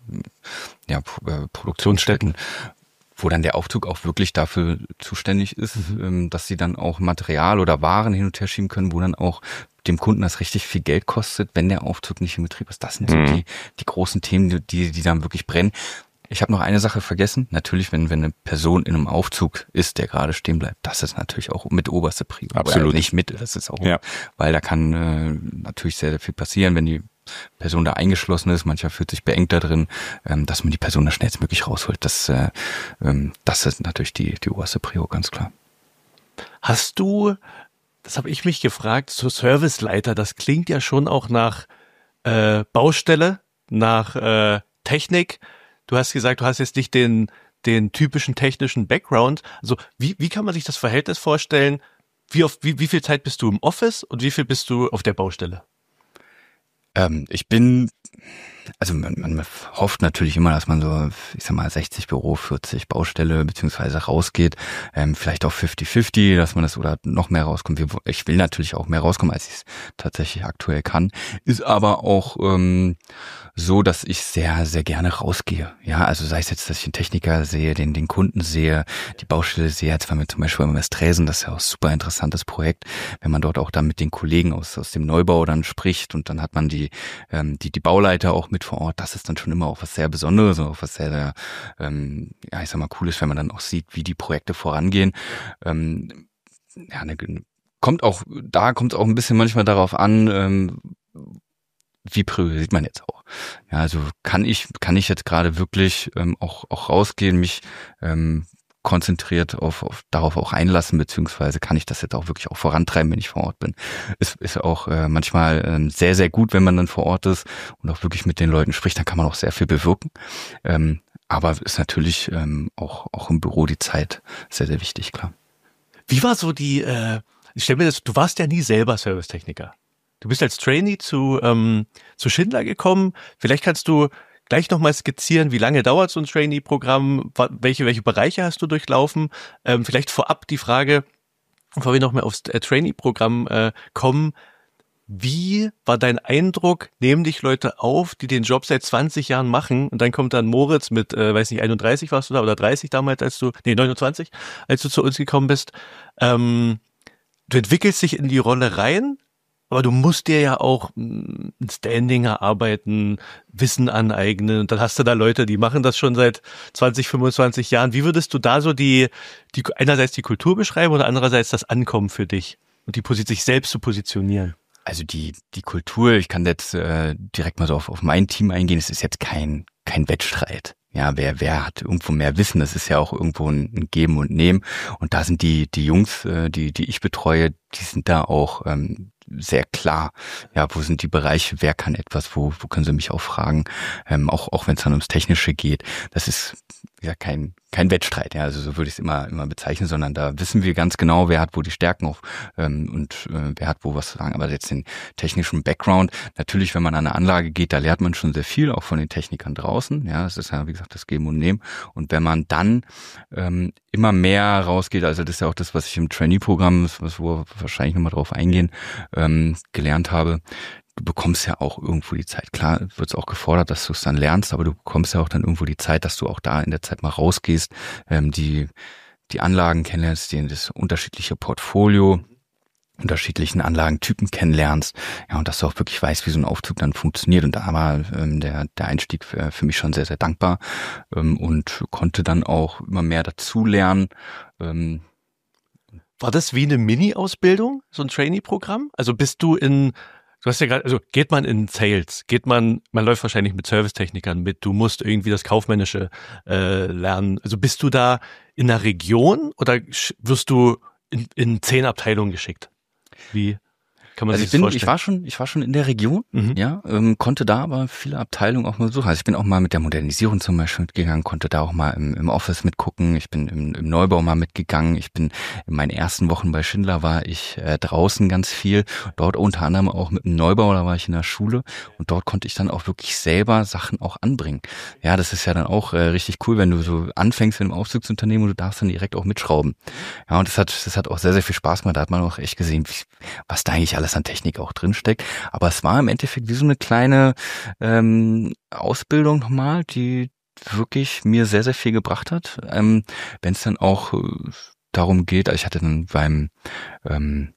ja äh, Produktionsstätten, wo dann der Aufzug auch wirklich dafür zuständig ist, mhm. ähm, dass sie dann auch Material oder Waren hin und her schieben können, wo dann auch dem Kunden das richtig viel Geld kostet, wenn der Aufzug nicht in Betrieb ist. Das sind mhm. so die die großen Themen, die die dann wirklich brennen. Ich habe noch eine Sache vergessen. Natürlich, wenn wenn eine Person in einem Aufzug ist, der gerade stehen bleibt, das ist natürlich auch mit oberste Prio. Absolut. Oder nicht mit, das ist auch, ja. weil da kann äh, natürlich sehr, sehr viel passieren, wenn die Person da eingeschlossen ist. Mancher fühlt sich beengt da drin, ähm, dass man die Person da schnellstmöglich rausholt. Das, äh, ähm, das ist natürlich die die oberste Prio, ganz klar. Hast du, das habe ich mich gefragt, so Serviceleiter, das klingt ja schon auch nach äh, Baustelle, nach äh, Technik. Du hast gesagt, du hast jetzt nicht den, den typischen technischen Background. Also wie, wie kann man sich das Verhältnis vorstellen? Wie oft, wie, wie viel Zeit bist du im Office und wie viel bist du auf der Baustelle? Ähm, ich bin, also man, man hofft natürlich immer, dass man so, ich sag mal, sechzig Büro, vierzig Baustelle beziehungsweise rausgeht. Ähm, vielleicht auch fünfzig fünfzig, dass man das oder noch mehr rauskommt. Ich will natürlich auch mehr rauskommen, als ich es tatsächlich aktuell kann. Ist aber auch ähm, so, dass ich sehr, sehr gerne rausgehe. Ja, also sei es jetzt, dass ich einen Techniker sehe, den den Kunden sehe, die Baustelle sehe. Jetzt waren wir zum Beispiel beim Estresen, das ist ja auch ein super interessantes Projekt, wenn man dort auch dann mit den Kollegen aus aus dem Neubau dann spricht und dann hat man die ähm, die die Bauleiter auch mit vor Ort. Das ist dann schon immer auch was sehr Besonderes und auch was sehr, sehr ähm, ja, ich sag mal, cool ist, wenn man dann auch sieht, wie die Projekte vorangehen. Ähm, ja, ne, kommt auch, da kommt es auch ein bisschen manchmal darauf an, ähm, wie priorisiert man jetzt auch. Ja, also kann ich kann ich jetzt gerade wirklich ähm, auch auch rausgehen, mich ähm, konzentriert auf, auf darauf auch einlassen, beziehungsweise kann ich das jetzt auch wirklich auch vorantreiben, wenn ich vor Ort bin. Es ist auch äh, manchmal ähm, sehr, sehr gut, wenn man dann vor Ort ist und auch wirklich mit den Leuten spricht, dann kann man auch sehr viel bewirken. Ähm, aber ist natürlich ähm, auch, auch im Büro die Zeit sehr, sehr wichtig, klar. Wie war so die, äh, ich stell mir das, du warst ja nie selber Servicetechniker. Du bist als Trainee zu, ähm, zu Schindler gekommen. Vielleicht kannst du gleich nochmal skizzieren, wie lange dauert so ein Trainee-Programm, welche, welche Bereiche hast du durchlaufen? Ähm, vielleicht vorab die Frage, bevor wir nochmal aufs äh, Trainee-Programm äh, kommen, wie war dein Eindruck, nehmen dich Leute auf, die den Job seit zwanzig Jahren machen und dann kommt dann Moritz mit, äh, weiß nicht, einunddreißig warst du da oder dreißig damals, als du, nee, neunundzwanzig, als du zu uns gekommen bist. Ähm, du entwickelst dich in die Rolle rein, aber du musst dir ja auch ein Standing erarbeiten, Wissen aneignen. Und dann hast du da Leute, die machen das schon seit zwanzig, fünfundzwanzig Jahren. Wie würdest du da so die, die einerseits die Kultur beschreiben oder andererseits das Ankommen für dich und die Posit- sich selbst zu positionieren? Also die die Kultur, ich kann jetzt äh, direkt mal so auf, auf mein Team eingehen, es ist jetzt kein kein Wettstreit. Ja, wer wer hat irgendwo mehr Wissen, das ist ja auch irgendwo ein, ein Geben und Nehmen. Und da sind die die Jungs, äh, die die ich betreue, die sind da auch ähm, sehr klar. Ja, wo sind die Bereiche, wer kann etwas, wo wo können sie mich auch fragen, ähm, auch auch wenn es dann ums Technische geht. Das ist ja kein kein Wettstreit, ja, also so würde ich es immer immer bezeichnen, sondern da wissen wir ganz genau, wer hat wo die Stärken auch ähm, und äh, wer hat wo was zu sagen. Aber jetzt den technischen Background, natürlich, wenn man an eine Anlage geht, da lernt man schon sehr viel, auch von den Technikern draußen. Ja, das ist ja wie gesagt das Geben und Nehmen. Und wenn man dann ähm, immer mehr rausgeht, also das ist ja auch das, was ich im Trainee-Programm, was wo wir wahrscheinlich nochmal drauf eingehen, ähm, gelernt habe. Du bekommst ja auch irgendwo die Zeit. Klar wird es auch gefordert, dass du es dann lernst, aber du bekommst ja auch dann irgendwo die Zeit, dass du auch da in der Zeit mal rausgehst, ähm, die die Anlagen kennenlernst, die, das unterschiedliche Portfolio, unterschiedlichen Anlagentypen kennenlernst, ja, und dass du auch wirklich weißt, wie so ein Aufzug dann funktioniert. Und da war ähm, der der Einstieg für, für mich schon sehr, sehr dankbar ähm, und konnte dann auch immer mehr dazulernen. Ähm, War das wie eine Mini-Ausbildung, so ein Trainee-Programm? Also bist du in, du hast ja gerade, also geht man in Sales, geht man, man läuft wahrscheinlich mit Servicetechnikern mit, du musst irgendwie das Kaufmännische äh, lernen. Also bist du da in der Region oder wirst du in, in zehn Abteilungen geschickt? Wie kann man also sich ich bin, das vorstellen? ich war schon, ich war schon in der Region, Mhm. ja, ähm, konnte da aber viele Abteilungen auch mal suchen. Also ich bin auch mal mit der Modernisierung zum Beispiel mitgegangen, konnte da auch mal im, im Office mitgucken. Ich bin im, im Neubau mal mitgegangen. Ich bin in meinen ersten Wochen bei Schindler war ich äh, draußen ganz viel. Dort unter anderem auch mit dem Neubau, da war ich in der Schule und dort konnte ich dann auch wirklich selber Sachen auch anbringen. Ja, das ist ja dann auch äh, richtig cool, wenn du so anfängst in einem Aufzugsunternehmen und du darfst dann direkt auch mitschrauben. Ja, und das hat, das hat auch sehr, sehr viel Spaß gemacht. Da hat man auch echt gesehen, wie, was da eigentlich alles an Technik auch drin steckt. Aber es war im Endeffekt wie so eine kleine ähm, Ausbildung nochmal, die wirklich mir sehr, sehr viel gebracht hat. Ähm, wenn es dann auch äh, darum geht, also ich hatte dann beim ähm,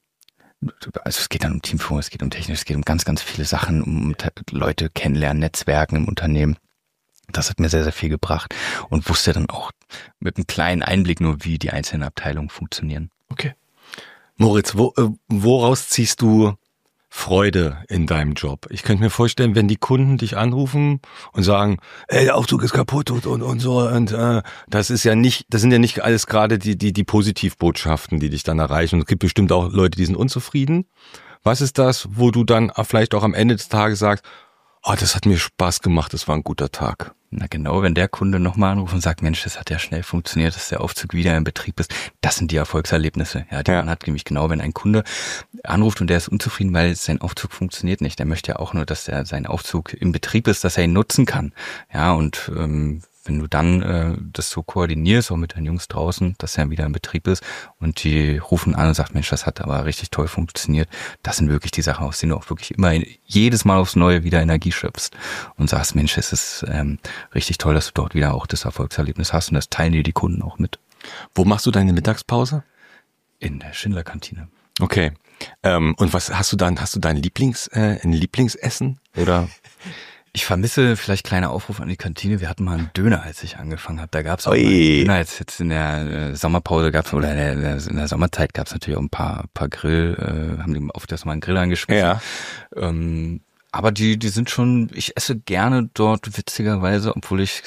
also es geht dann um Teamführung, es geht um Technik, es geht um ganz, ganz viele Sachen, um te- Leute kennenlernen, Netzwerken im Unternehmen. Das hat mir sehr, sehr viel gebracht und wusste dann auch mit einem kleinen Einblick nur, wie die einzelnen Abteilungen funktionieren. Okay. Moritz, wo, äh, woraus ziehst du Freude in deinem Job? Ich könnte mir vorstellen, wenn die Kunden dich anrufen und sagen, ey, der Aufzug ist kaputt und, und, und so, und äh, das ist ja nicht, das sind ja nicht alles gerade die, die, die Positivbotschaften, die dich dann erreichen. Und es gibt bestimmt auch Leute, die sind unzufrieden. Was ist das, wo du dann vielleicht auch am Ende des Tages sagst, oh, das hat mir Spaß gemacht, das war ein guter Tag? Na genau, wenn der Kunde nochmal anruft und sagt, Mensch, das hat ja schnell funktioniert, dass der Aufzug wieder in Betrieb ist, das sind die Erfolgserlebnisse. Ja, die Ja. man hat nämlich genau, wenn ein Kunde anruft und der ist unzufrieden, weil sein Aufzug funktioniert nicht. Der möchte ja auch nur, dass der, sein Aufzug in Betrieb ist, dass er ihn nutzen kann. Ja, und ähm, wenn du dann äh, das so koordinierst, auch mit deinen Jungs draußen, dass er wieder in Betrieb ist und die rufen an und sagen, Mensch, das hat aber richtig toll funktioniert, das sind wirklich die Sachen, aus denen du auch wirklich immer jedes Mal aufs Neue wieder Energie schöpfst und sagst, Mensch, es ist ähm, richtig toll, dass du dort wieder auch das Erfolgserlebnis hast und das teilen dir die Kunden auch mit. Wo machst du deine Mittagspause? In der Schindler-Kantine. Okay. Ähm, und was hast du dann? Hast du dein Lieblings, äh, ein Lieblingsessen? Oder? Ich vermisse, vielleicht kleiner Aufruf an die Kantine, wir hatten mal einen Döner, als ich angefangen habe. Da gab es auch Ui. mal einen Döner, jetzt, jetzt in der äh, Sommerpause gab's oder in der, in der Sommerzeit gab es natürlich auch ein paar paar Grill, äh, haben die oft erst mal einen Grill angeschmissen. Ja. Ähm, aber die die sind schon, ich esse gerne dort witzigerweise, obwohl ich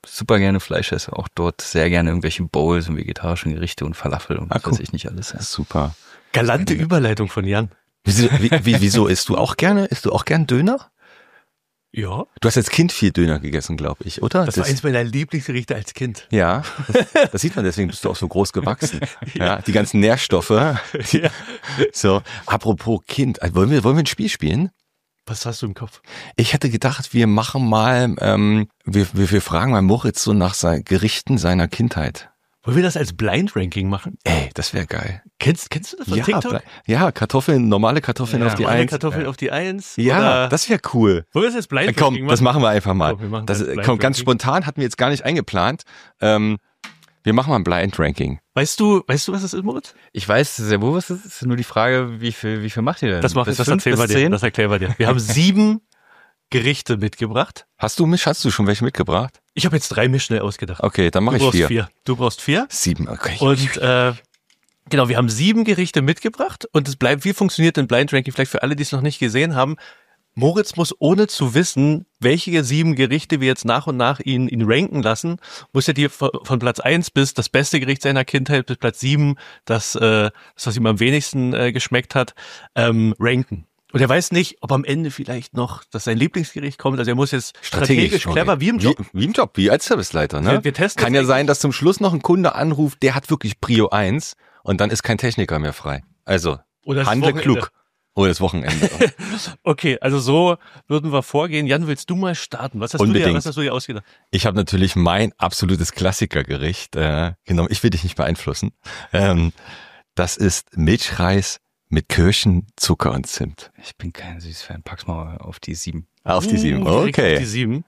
super gerne Fleisch esse, auch dort sehr gerne irgendwelche Bowls und vegetarische Gerichte und Falafel und Ah, was cool. weiß ich nicht alles. Ja. Super. Galante Überleitung von Jan. Wieso, wie, wie, wieso isst du auch gerne? Isst du auch gern Döner? Ja. Du hast als Kind viel Döner gegessen, glaube ich, oder? Das war eins meiner Lieblingsgerichte als Kind. Ja, das, das sieht man, deswegen bist du auch so groß gewachsen. Ja, die ganzen Nährstoffe. Ja. So, apropos Kind, äh, wollen wir, wollen wir ein Spiel spielen? Was hast du im Kopf? Ich hätte gedacht, wir machen mal, ähm, wir, wir, wir fragen mal Moritz so nach sein, Gerichten seiner Kindheit. Wollen wir das als Blind Ranking machen? Ey, das wäre geil. Kennst, kennst du das von Ja, TikTok? ble- ja, Kartoffeln, normale Kartoffeln auf die Normale Eins. Kartoffeln auf die Eins? Ja, Oder das wäre cool. wollen wir das als Blind Äh, Ranking Komm, machen? das machen wir einfach mal. Komm, wir machen das das äh, Blind komm, ganz Ranking. spontan, hatten wir jetzt gar nicht eingeplant. Ähm, wir machen mal ein Blind Ranking. Weißt du, weißt du, was das ist, Moritz? Ich weiß sehr wohl, was das ist. Es ist nur die Frage, wie viel, wie viel macht ihr denn? Das macht, Bis das fünf, erzählen wir bis dir. zehn? Das erklären wir dir. Wir haben sieben Gerichte mitgebracht. Hast du mich, hast du schon welche mitgebracht? Ich habe jetzt drei mir schnell ausgedacht. Okay, dann mache Du ich brauchst vier. vier. Du brauchst vier. Sieben, okay. Und äh, genau, wir haben sieben Gerichte mitgebracht und es bleibt, wie funktioniert ein Blind Ranking? Vielleicht für alle, die es noch nicht gesehen haben. Moritz muss, ohne zu wissen, welche sieben Gerichte wir jetzt nach und nach ihn, ihn ranken lassen, muss er die von, von Platz eins bis das beste Gericht seiner Kindheit bis Platz sieben, das, äh, das was ihm am wenigsten äh, geschmeckt hat, ähm, ranken. Und er weiß nicht, ob am Ende vielleicht noch, dass sein Lieblingsgericht kommt. Also er muss jetzt strategisch, okay. clever, wie im Job. Wie, wie im Job, wie als Serviceleiter, ne? Wir- wir testen Kann jetzt ja sein, dass zum Schluss noch ein Kunde anruft, der hat wirklich Prio eins und dann ist kein Techniker mehr frei. Also, Oder das handle Wochenende. klug. Oder das Wochenende. Okay, also so würden wir vorgehen. Jan, willst du mal starten? Was hast, du dir, Unbedingt. was hast du dir ausgedacht? Ich habe natürlich mein absolutes Klassikergericht äh, genommen. Ich will dich nicht beeinflussen. Ähm, das ist Milchreis mit Kirschen, Zucker und Zimt. Ich bin kein Süßfan. Pack's mal auf die sieben. Auf die sieben, Uh, direkt auf okay. Die sieben.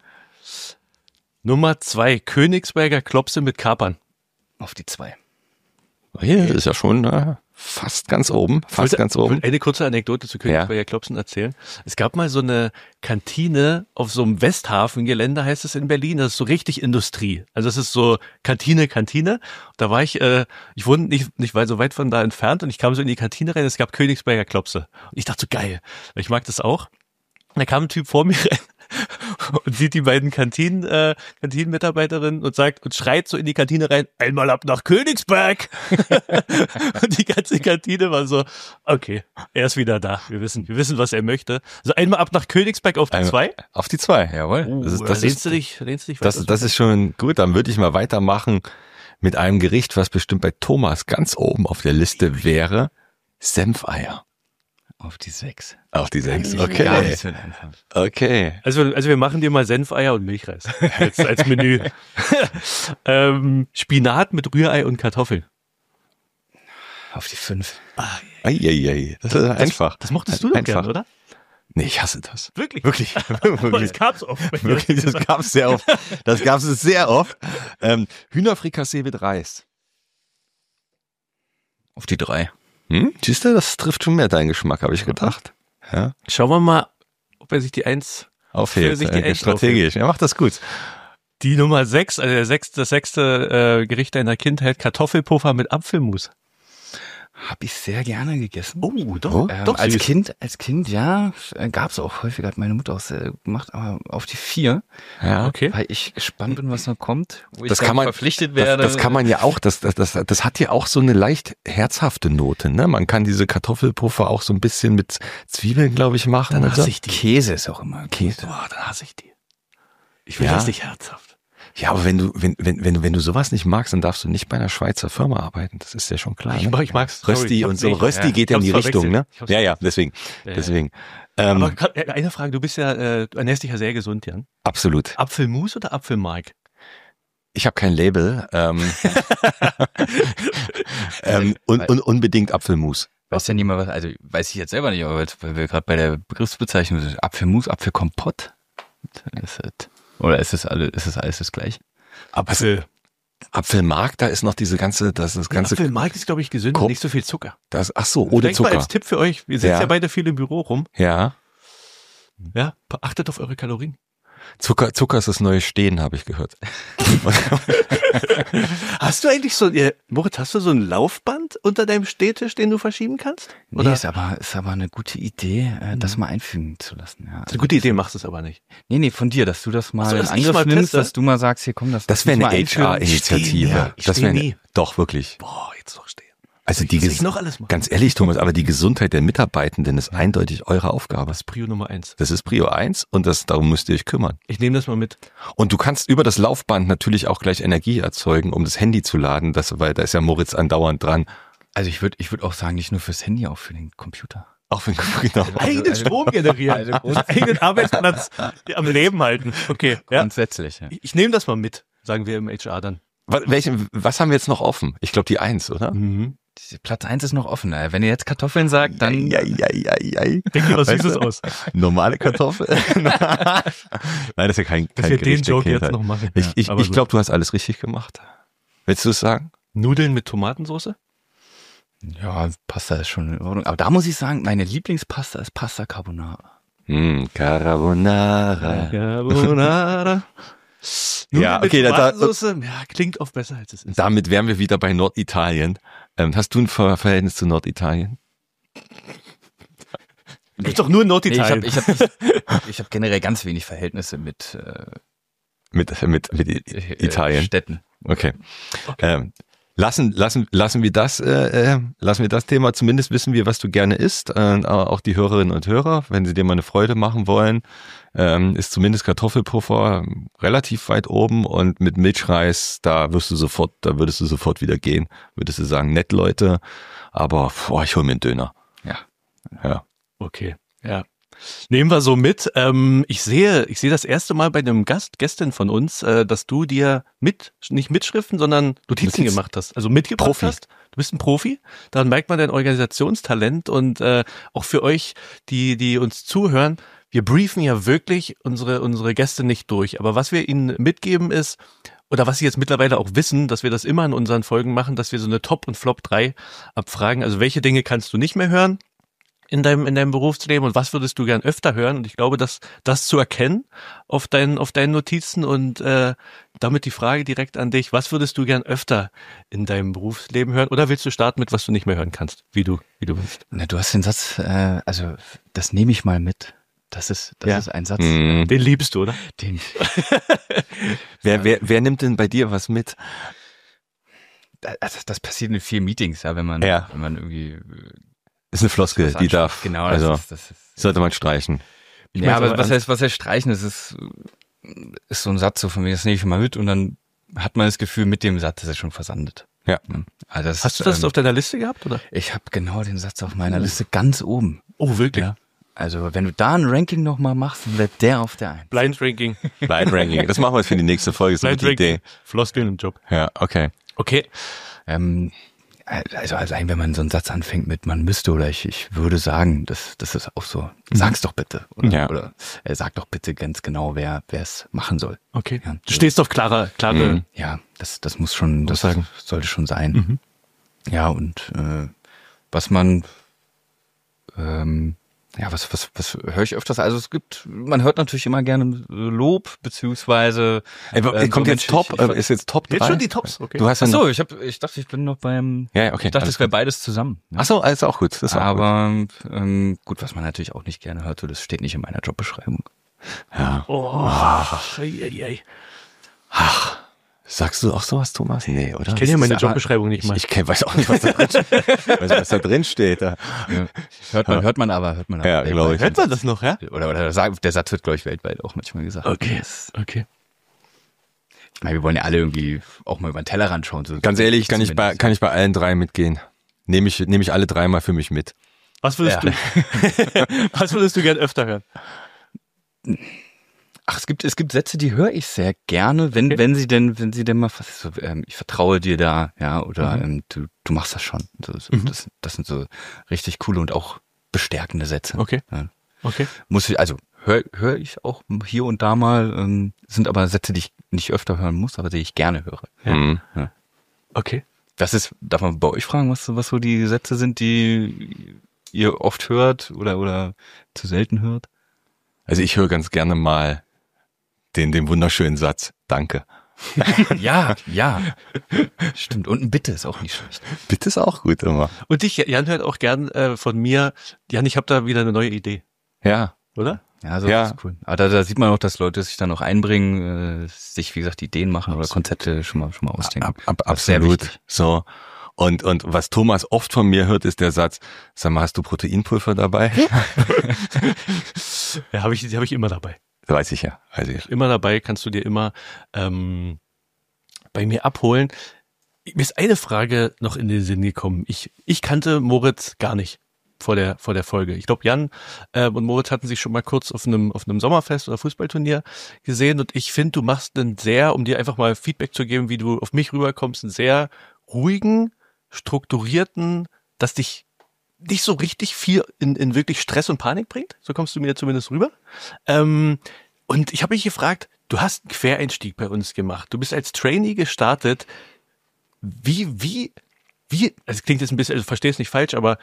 Nummer zwei, Königsberger Klopse mit Kapern. Auf die zwei. Hier ist ja schon äh, fast ganz oben, fast wollte, ganz oben. wollte eine kurze Anekdote zu Königsberger Klopsen erzählen. Es gab mal so eine Kantine auf so einem Westhafengelände, heißt es in Berlin. Das ist so richtig Industrie. Also es ist so Kantine, Kantine. Da war ich, äh, ich wohne nicht, nicht weit so weit von da entfernt und ich kam so in die Kantine rein. Es gab Königsberger Klopse. Und ich dachte so, geil. Ich mag das auch. Und da kam ein Typ vor mir rein und sieht die beiden Kantinen, äh, Kantinenmitarbeiterinnen und sagt und schreit so in die Kantine rein, einmal ab nach Königsberg. Und die ganze Kantine war so, okay, er ist wieder da. Wir wissen, wir wissen, was er möchte. Also einmal ab nach Königsberg auf die Einmal- zwei. Auf die zwei. Jawohl. Uh, das ist- da das lehnst ist- du dich, lehnst du dich Das, weiter das ist schon gut. Dann würde ich mal weitermachen mit einem Gericht, was bestimmt bei Thomas ganz oben auf der Liste wäre. Senfeier. Auf die sechs. Auf die sechs. Gar Okay. nicht so einfach. Okay. Also, also wir machen dir mal Senfeier und Milchreis als, als Menü. ähm, Spinat mit Rührei und Kartoffeln. Auf die fünf. Eieiei. Das ist einfach. Das mochtest du doch Einfach. gerne, oder? Nee, ich hasse das. Wirklich? Wirklich. Aber Wirklich. das gab's oft. bei dir. Wirklich, das gab's sehr oft. Das gab's sehr oft. Ähm, Hühnerfrikassee mit Reis. Auf die drei. Hm? Siehst du, das trifft schon mehr deinen Geschmack, habe ich gedacht. Ja. Schauen wir mal, ob er sich die Eins, Aufhält. sich die äh, Eins strategisch. Er macht das gut. die Nummer sechs, also der sechste, das sechste äh, Gericht deiner Kindheit, Kartoffelpuffer mit Apfelmus. Hab ich sehr gerne gegessen. Oh, doch, Oh, Ähm, doch als süß. Kind, als Kind, ja, äh, gab's auch häufig, hat meine Mutter auch sehr gemacht, aber auf die vier, Ja. Okay. weil ich gespannt bin, was noch kommt, wo Das ich kann man, verpflichtet das, werde. das kann man ja auch, das, das, das, das hat ja auch so eine leicht herzhafte Note, ne? Man kann diese Kartoffelpuffer auch so ein bisschen mit Zwiebeln, glaube ich, machen. Dann und hasse so. ich die. Käse ist auch immer Käse. Boah, dann hasse ich die. Ich will Ja. das nicht herzhaft. Ja, aber wenn du, wenn, wenn, wenn du, wenn du sowas nicht magst, dann darfst du nicht bei einer Schweizer Firma arbeiten. Das ist ja schon klar. Ich, ne? mag, ich mag's. Sorry, Rösti ich hab's und so. nicht. Rösti Ja, geht ich ja in die hab's Richtung, ne? verwechselt. Ich hab's Ja, ja, deswegen. Ja, ja. Deswegen. Ähm, Aber grad, äh, eine Frage, du bist ja, äh, du ernährst dich ja sehr gesund, Jan. absolut. Apfelmus oder Apfelmark? Ich habe kein Label. Ähm, ähm, un, un, unbedingt Apfelmus. Weiß ja niemand was, also weiß ich jetzt selber nicht, aber jetzt, weil wir gerade bei der Begriffsbezeichnung sind, Apfelmus, Apfelkompott. Ist das, oder ist das alles, ist das alles das gleiche? Apfel. Apfelmark, da ist noch diese ganze, das ist das ganze, Apfelmark ist, glaube ich, gesünder, Kom- nicht so viel Zucker. das, ach so, ohne Vielleicht mal Zucker. als Tipp für euch, wir sitzen ja, Ja. beide viel im Büro rum. Ja. Ja, achtet auf eure Kalorien. Zucker, Zucker ist das neue Stehen, habe ich gehört. Hast du eigentlich so, ja, Moritz, hast du so ein Laufband unter deinem Stehtisch, den du verschieben kannst? Nee, ist aber, ist aber eine gute Idee, äh, das mal einfügen zu lassen. Ja. Das ist eine gute Idee, machst du es aber nicht. Nee, nee, von dir, dass du das mal Ach so, in dass ich Angriff mal nimmst, teste? dass du mal sagst, hier komm, das Das wäre muss eine mal einführen. H R-Initiative. Ja, ich Das steh wäre nie. doch wirklich. Boah, jetzt doch stehen. Also die Was soll Ges- ich noch alles machen? ganz ehrlich, Thomas, aber die Gesundheit der Mitarbeitenden ist eindeutig eure Aufgabe. Das ist Prio Nummer eins. Das ist Prio eins und das, darum müsst ihr euch kümmern. Ich nehme das mal mit. Und du kannst über das Laufband natürlich auch gleich Energie erzeugen, um das Handy zu laden, das, weil da ist ja Moritz andauernd dran. Also ich würde ich würde auch sagen, nicht nur fürs Handy, auch für den Computer. Auch wenn, genau. Eigenen also- Strom generieren. also groß- Eigenen Arbeitsplatz am Leben halten. Okay, ja. Grundsätzlich, ja. Ich, ich nehme das mal mit, sagen wir im H R dann. Was, welchen, was haben wir jetzt noch offen? Ich glaube die eins, oder? Mhm. Platz eins ist noch offen. Äh, Wenn ihr jetzt Kartoffeln sagt, dann Ja, ja, ja, ja. Denk dir was Weißt Süßes du? aus. Normale Kartoffel. Nein, das ist ja kein, Dass kein wir den Gericht der Joke jetzt Kindheit. noch machen. Ich, Ja, ich, aber ich gut. glaube, du hast alles richtig gemacht. Willst du es sagen? Nudeln mit Tomatensauce? ja, Pasta ist schon in Ordnung. Aber da muss ich sagen, meine Lieblingspasta ist Pasta Carbonara. Hm, Carbonara. Carbonara. Ja, okay, da- da- Tomatensauce, ja, klingt oft besser als es ist. Damit wären wir wieder bei Norditalien. Ähm, hast du ein Ver Verhältnis zu Norditalien? Gibt's doch nur in Nee, ich Norditalien. habe ich hab, ich, ich hab generell ganz wenig Verhältnisse mit äh, Mit, mit, mit I- äh, Italien? Städten. Okay. Ähm, lassen, lassen, lassen wir das, äh, äh, lassen wir das Thema. Zumindest wissen wir, was du gerne isst. Äh, aber auch die Hörerinnen und Hörer, wenn sie dir mal eine Freude machen wollen, ähm, ist zumindest Kartoffelpuffer relativ weit oben und mit Milchreis, da wirst du sofort, da würdest du sofort wieder gehen. Würdest du sagen, nett Leute, aber boah, ich hol mir einen Döner. Ja. Ja. Okay, ja. Nehmen wir so mit. Ähm, ich sehe, ich sehe das erste Mal bei einem Gast, Gästin von uns, äh, dass du dir mit, nicht Mitschriften, sondern Notizen Notiz- gemacht hast. Also mitgebracht Profi. hast. Du bist ein Profi. Daran merkt man dein Organisationstalent und äh, auch für euch, die, die uns zuhören. Wir briefen ja wirklich unsere, unsere Gäste nicht durch. Aber was wir ihnen mitgeben ist, oder was sie jetzt mittlerweile auch wissen, dass wir das immer in unseren Folgen machen, dass wir so eine Top- und Flop drei abfragen. Also welche Dinge kannst du nicht mehr hören in deinem, in deinem Berufsleben und was würdest du gern öfter hören? Und ich glaube, dass das zu erkennen auf deinen, auf deinen Notizen und äh, damit die Frage direkt an dich, was würdest du gern öfter in deinem Berufsleben hören? Oder willst du starten mit, was du nicht mehr hören kannst, wie du, wie du willst? Na, du hast den Satz, äh, also das nehme ich mal mit. Das ist, das Ja. ist ein Satz, Mhm. Den liebst du, oder? den Wer, wer, wer nimmt denn bei dir was mit? das, das passiert in vielen Meetings, ja, wenn man, Ja. wenn man irgendwie Ist eine Floskel, was die anspricht. darf. Genau, also das ist, das ist sollte man streichen. Ich ja, mein's aber aber was ernst. heißt, was heißt streichen? Das ist, ist so ein Satz, so von mir, das nehme ich mal mit und dann hat man das Gefühl, mit dem Satz ist er schon versandet. Ja. Also das, Hast du das ähm, auf deiner Liste gehabt, oder? Ich habe genau den Satz auf meiner Liste ganz oben. Oh, wirklich? Ja. Also wenn du da ein Ranking nochmal machst, dann bleibt der auf der Eins. Blind Ranking. Blind Ranking. Das machen wir jetzt für die nächste Folge. Das ist eine Blind gute Ranking. Idee. Floskeln im Job. Ja, okay. Okay. Ähm, also allein wenn man so einen Satz anfängt mit man müsste oder ich, ich würde sagen, das, das ist auch so. Sag's doch bitte. Oder, Ja. oder äh, sag doch bitte ganz genau, wer wer es machen soll. Okay. Ja. Du stehst auf klare, klare. Mhm. Ja, das, das muss schon, das Aussagen. sollte schon sein. Mhm. Ja, und äh, was man, ähm, ja, was, was, was höre ich öfters? Also es gibt, man hört natürlich immer gerne Lob, beziehungsweise Ey, äh, kommt so, jetzt Mensch, Top, ich- ich- äh, ist jetzt Top drei? Jetzt schon die Tops, okay. Du hast ja Ach noch, so, ich hab, ich dachte, ich bin noch beim, ja, ja, okay. ich dachte, alles es wäre gut. beides zusammen. ne? Ach so, ist auch gut. Das ist auch Aber ähm, gut, was man natürlich auch nicht gerne hört, so, das steht nicht in meiner Jobbeschreibung. gut. Ja. Oh, ei, ei, ei. Sagst du auch sowas, Thomas? Nee, oder? Ich kenne ja meine ist aber- Jobbeschreibung nicht Ich, mal. ich kenn, weiß auch nicht, was da drin steht. weiß, was da drin steht. Ja, Ja. Hört man, hört man aber, hört man aber. Ja, glaube ich. Hört man das noch, ja? Oder, oder sag- der Satz wird, glaube ich, weltweit auch manchmal gesagt. Okay. Das, Okay. ich meine, wir wollen ja alle irgendwie auch mal über den Tellerrand schauen. So Ganz ehrlich, kann ich bei, zumindest. kann ich bei allen drei mitgehen. Nehme ich, nehme ich alle dreimal für mich mit. Was würdest Ja. du, was würdest du gern öfter hören? Ach, es gibt, es gibt Sätze, die höre ich sehr gerne, wenn, Okay. wenn sie denn, wenn sie denn mal, was ist so, ähm, ich vertraue dir da, ja, oder Mhm. ähm, du, du machst das schon. So, so, Mhm. das, das sind so richtig coole und auch bestärkende Sätze. Okay. Ja. Okay. Muss ich, also höre hör ich auch hier und da mal, ähm, sind aber Sätze, die ich nicht öfter hören muss, aber die ich gerne höre. Ja. Mhm. Okay. Was ist, darf man bei euch fragen, was, was so die Sätze sind, die ihr oft hört oder, oder zu selten hört? Also ich höre ganz gerne mal den, den wunderschönen Satz. Danke. Ja, ja. Stimmt. Und ein Bitte ist auch nicht schlecht. Bitte ist auch gut immer. Und dich, Jan, hört auch gern äh, von mir. Jan, ich habe da wieder eine neue Idee. Ja. Oder? Ja, so Ja. ist cool. Aber da, da sieht man auch, dass Leute sich dann auch einbringen, äh, sich, wie gesagt, Ideen machen oder Konzepte schon mal, schon mal ausdenken. Ab, ab, Das ist sehr absolut. wichtig. So. Und, und was Thomas oft von mir hört, ist der Satz, sag mal, hast du Proteinpulver dabei? Ja, habe ich, die habe ich immer dabei. Weiß ich ja. Weiß ich. Immer dabei, kannst du dir immer ähm, bei mir abholen. Mir ist eine Frage noch in den Sinn gekommen. Ich, ich kannte Moritz gar nicht vor der vor der Folge. Ich glaube, Jan äh, und Moritz hatten sich schon mal kurz auf einem auf einem Sommerfest oder Fußballturnier gesehen und ich finde, du machst einen sehr, um dir einfach mal Feedback zu geben, wie du auf mich rüberkommst, einen sehr ruhigen, strukturierten, dass dich nicht so richtig viel in, in wirklich Stress und Panik bringt. So kommst du mir zumindest rüber. Ähm, und ich habe mich gefragt, du hast einen Quereinstieg bei uns gemacht. Du bist als Trainee gestartet. Wie, wie, wie, also klingt jetzt ein bisschen, also verstehe es nicht falsch, aber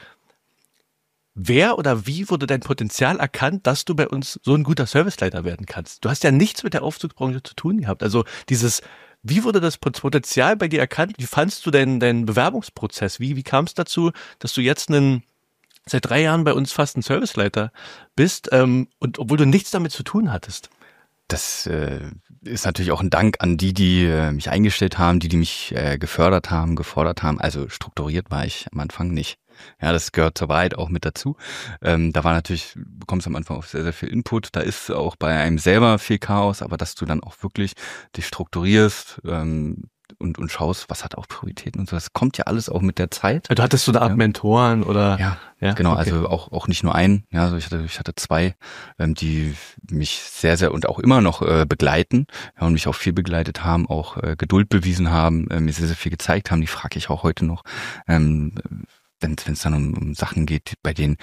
wer oder wie wurde dein Potenzial erkannt, dass du bei uns so ein guter Serviceleiter werden kannst? Du hast ja nichts mit der Aufzugsbranche zu tun gehabt. Also dieses, wie wurde das Potenzial bei dir erkannt? Wie fandst du deinen, deinen Bewerbungsprozess? Wie, wie kam es dazu, dass du jetzt einen, seit drei Jahren bei uns fast ein Serviceleiter bist, ähm, und obwohl du nichts damit zu tun hattest? Das äh, ist natürlich auch ein Dank an die, die äh, mich eingestellt haben, die, die mich äh, gefördert haben, gefordert haben. Also strukturiert war ich am Anfang nicht. Ja, das gehört zur Wahrheit auch mit dazu. Ähm, da war natürlich, du bekommst am Anfang auch sehr, sehr viel Input. Da ist auch bei einem selber viel Chaos, aber dass du dann auch wirklich dich strukturierst ähm, und, und schaust, was hat auch Prioritäten und so. Das kommt ja alles auch mit der Zeit. Du hattest so eine Art Ja. Mentoren oder? Ja, Ja, genau. okay. Also auch auch nicht nur einen. Ja, also ich hatte ich hatte zwei, ähm, die mich sehr sehr und auch immer noch äh, begleiten, ja, und mich auch viel begleitet haben, auch äh, Geduld bewiesen haben, äh, mir sehr sehr viel gezeigt haben. Die frage ich auch heute noch, ähm, wenn wenn es dann um, um Sachen geht, bei denen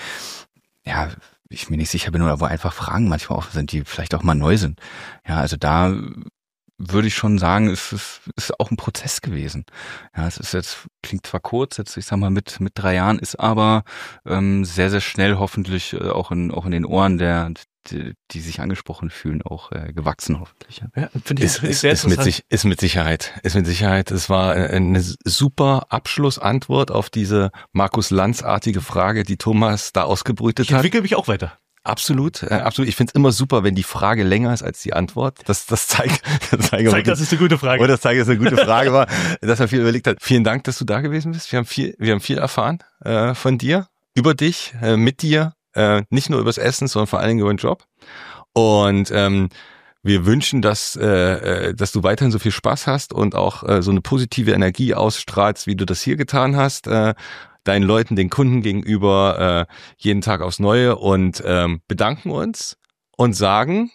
ja ich mir nicht sicher bin oder wo einfach Fragen manchmal offen sind, die vielleicht auch mal neu sind. Ja, also da würde ich schon sagen, es ist, ist auch ein Prozess gewesen. Ja, es ist jetzt, klingt zwar kurz, jetzt ich sag mal mit mit drei Jahren, ist aber ähm, sehr, sehr schnell hoffentlich äh, auch in auch in den Ohren der, die, die sich angesprochen fühlen, auch äh, gewachsen hoffentlich. Ja. Ja, finde ich, Ist, find ich ist, sehr ist, mit interessant. sich, ist mit Sicherheit. Ist mit Sicherheit. Es war eine super Abschlussantwort auf diese Markus Lanz-artige Frage, die Thomas da ausgebrütet Ich hat. entwickle mich auch weiter. Absolut, äh, absolut. Ich find's immer super, wenn die Frage länger ist als die Antwort. Das, das zeigt, das zeigt, Zeigt, dass es eine gute Frage. und das zeigt, dass es eine gute Frage war, dass er viel überlegt hat. Vielen Dank, dass du da gewesen bist. Wir haben viel, wir haben viel erfahren äh, von dir, über dich, äh, mit dir, äh, nicht nur übers Essen, sondern vor allen Dingen über den Job. Und ähm, wir wünschen, dass, äh, äh, dass du weiterhin so viel Spaß hast und auch äh, so eine positive Energie ausstrahlst, wie du das hier getan hast. Äh, deinen Leuten, den Kunden gegenüber äh, jeden Tag aufs Neue und ähm, bedanken uns und sagen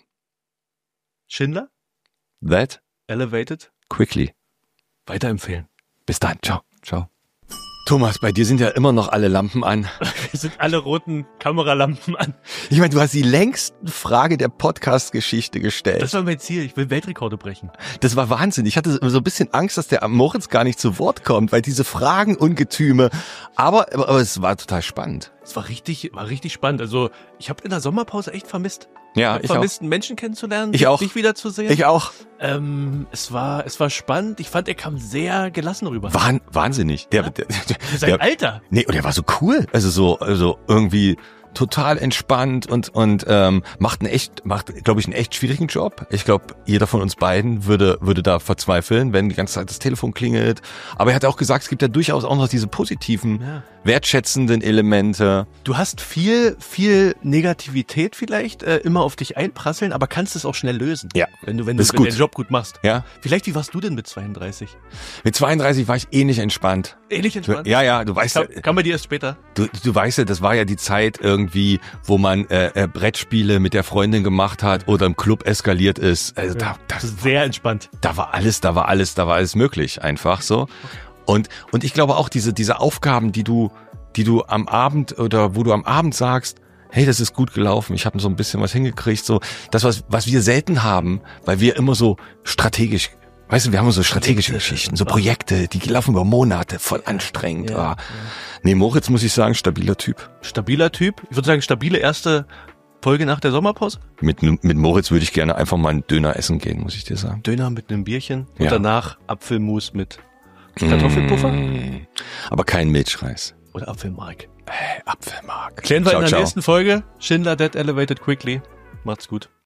Schindler, that Elevated, quickly. weiterempfehlen. Bis dann, ciao. Ciao. Thomas, bei dir sind ja immer noch alle Lampen an. Wir sind alle roten Kameralampen an. Ich meine, du hast die längste Frage der Podcast-Geschichte gestellt. Das war mein Ziel. Ich will Weltrekorde brechen. Das war Wahnsinn. Ich hatte so ein bisschen Angst, dass der Moritz gar nicht zu Wort kommt, weil diese Fragenungetüme. Aber, aber, aber es war total spannend. Es war richtig, war richtig spannend. Also ich habe in der Sommerpause echt vermisst. Ja, ich ich hab vermisst, einen Menschen kennenzulernen, Ich auch. dich wiederzusehen. Ich auch. Ähm, es war, es war spannend. Ich fand, er kam sehr gelassen rüber. Wahn, wahnsinnig. Der, der, der, Für sein der, Alter. nee, und er war so cool. Also so, also irgendwie total entspannt und und ähm, macht einen echt, macht, glaube ich, einen echt schwierigen Job. Ich glaube, jeder von uns beiden würde würde da verzweifeln, wenn die ganze Zeit das Telefon klingelt. Aber er hat auch gesagt, es gibt ja durchaus auch noch diese positiven, Ja. wertschätzenden Elemente. Du hast viel, viel Negativität vielleicht äh, immer auf dich einprasseln, aber kannst es auch schnell lösen. Ja. Wenn du, wenn Das du ist wenn gut. deinen Job gut machst. Ja, Vielleicht, wie warst du denn mit zweiunddreißig? mit zweiunddreißig war ich eh nicht entspannt. Ähnlich entspannt? Ja, ja, du weißt ja, Kam, kam bei dir erst später? du, du weißt ja, das war ja die Zeit irgendwie, wo man äh, äh, Brettspiele mit der Freundin gemacht hat oder im Club eskaliert ist. Also da, Das das, ist sehr entspannt. da war alles, da war alles, da war alles möglich, einfach so. Und und ich glaube auch diese diese Aufgaben, die du die du am Abend oder wo du am Abend sagst, hey, das ist gut gelaufen, ich habe so ein bisschen was hingekriegt, so das was was wir selten haben, weil wir immer so strategisch, weißt du, wir haben so strategische Geschichten, so Projekte, die laufen über Monate, voll anstrengend. Ja, ah. Nee, Moritz, muss ich sagen, stabiler Typ. Stabiler Typ. Ich würde sagen, stabile erste Folge nach der Sommerpause? Mit, mit Moritz würde ich gerne einfach mal einen Döner essen gehen, muss ich dir sagen. Döner mit einem Bierchen und Ja. danach Apfelmus mit Kartoffelpuffer Mm, aber kein Milchreis. oder Apfelmark. Hey, Apfelmark. Klären wir Ciao, in der ciao. nächsten Folge. Schindler Dead Elevated Quickly. Macht's gut.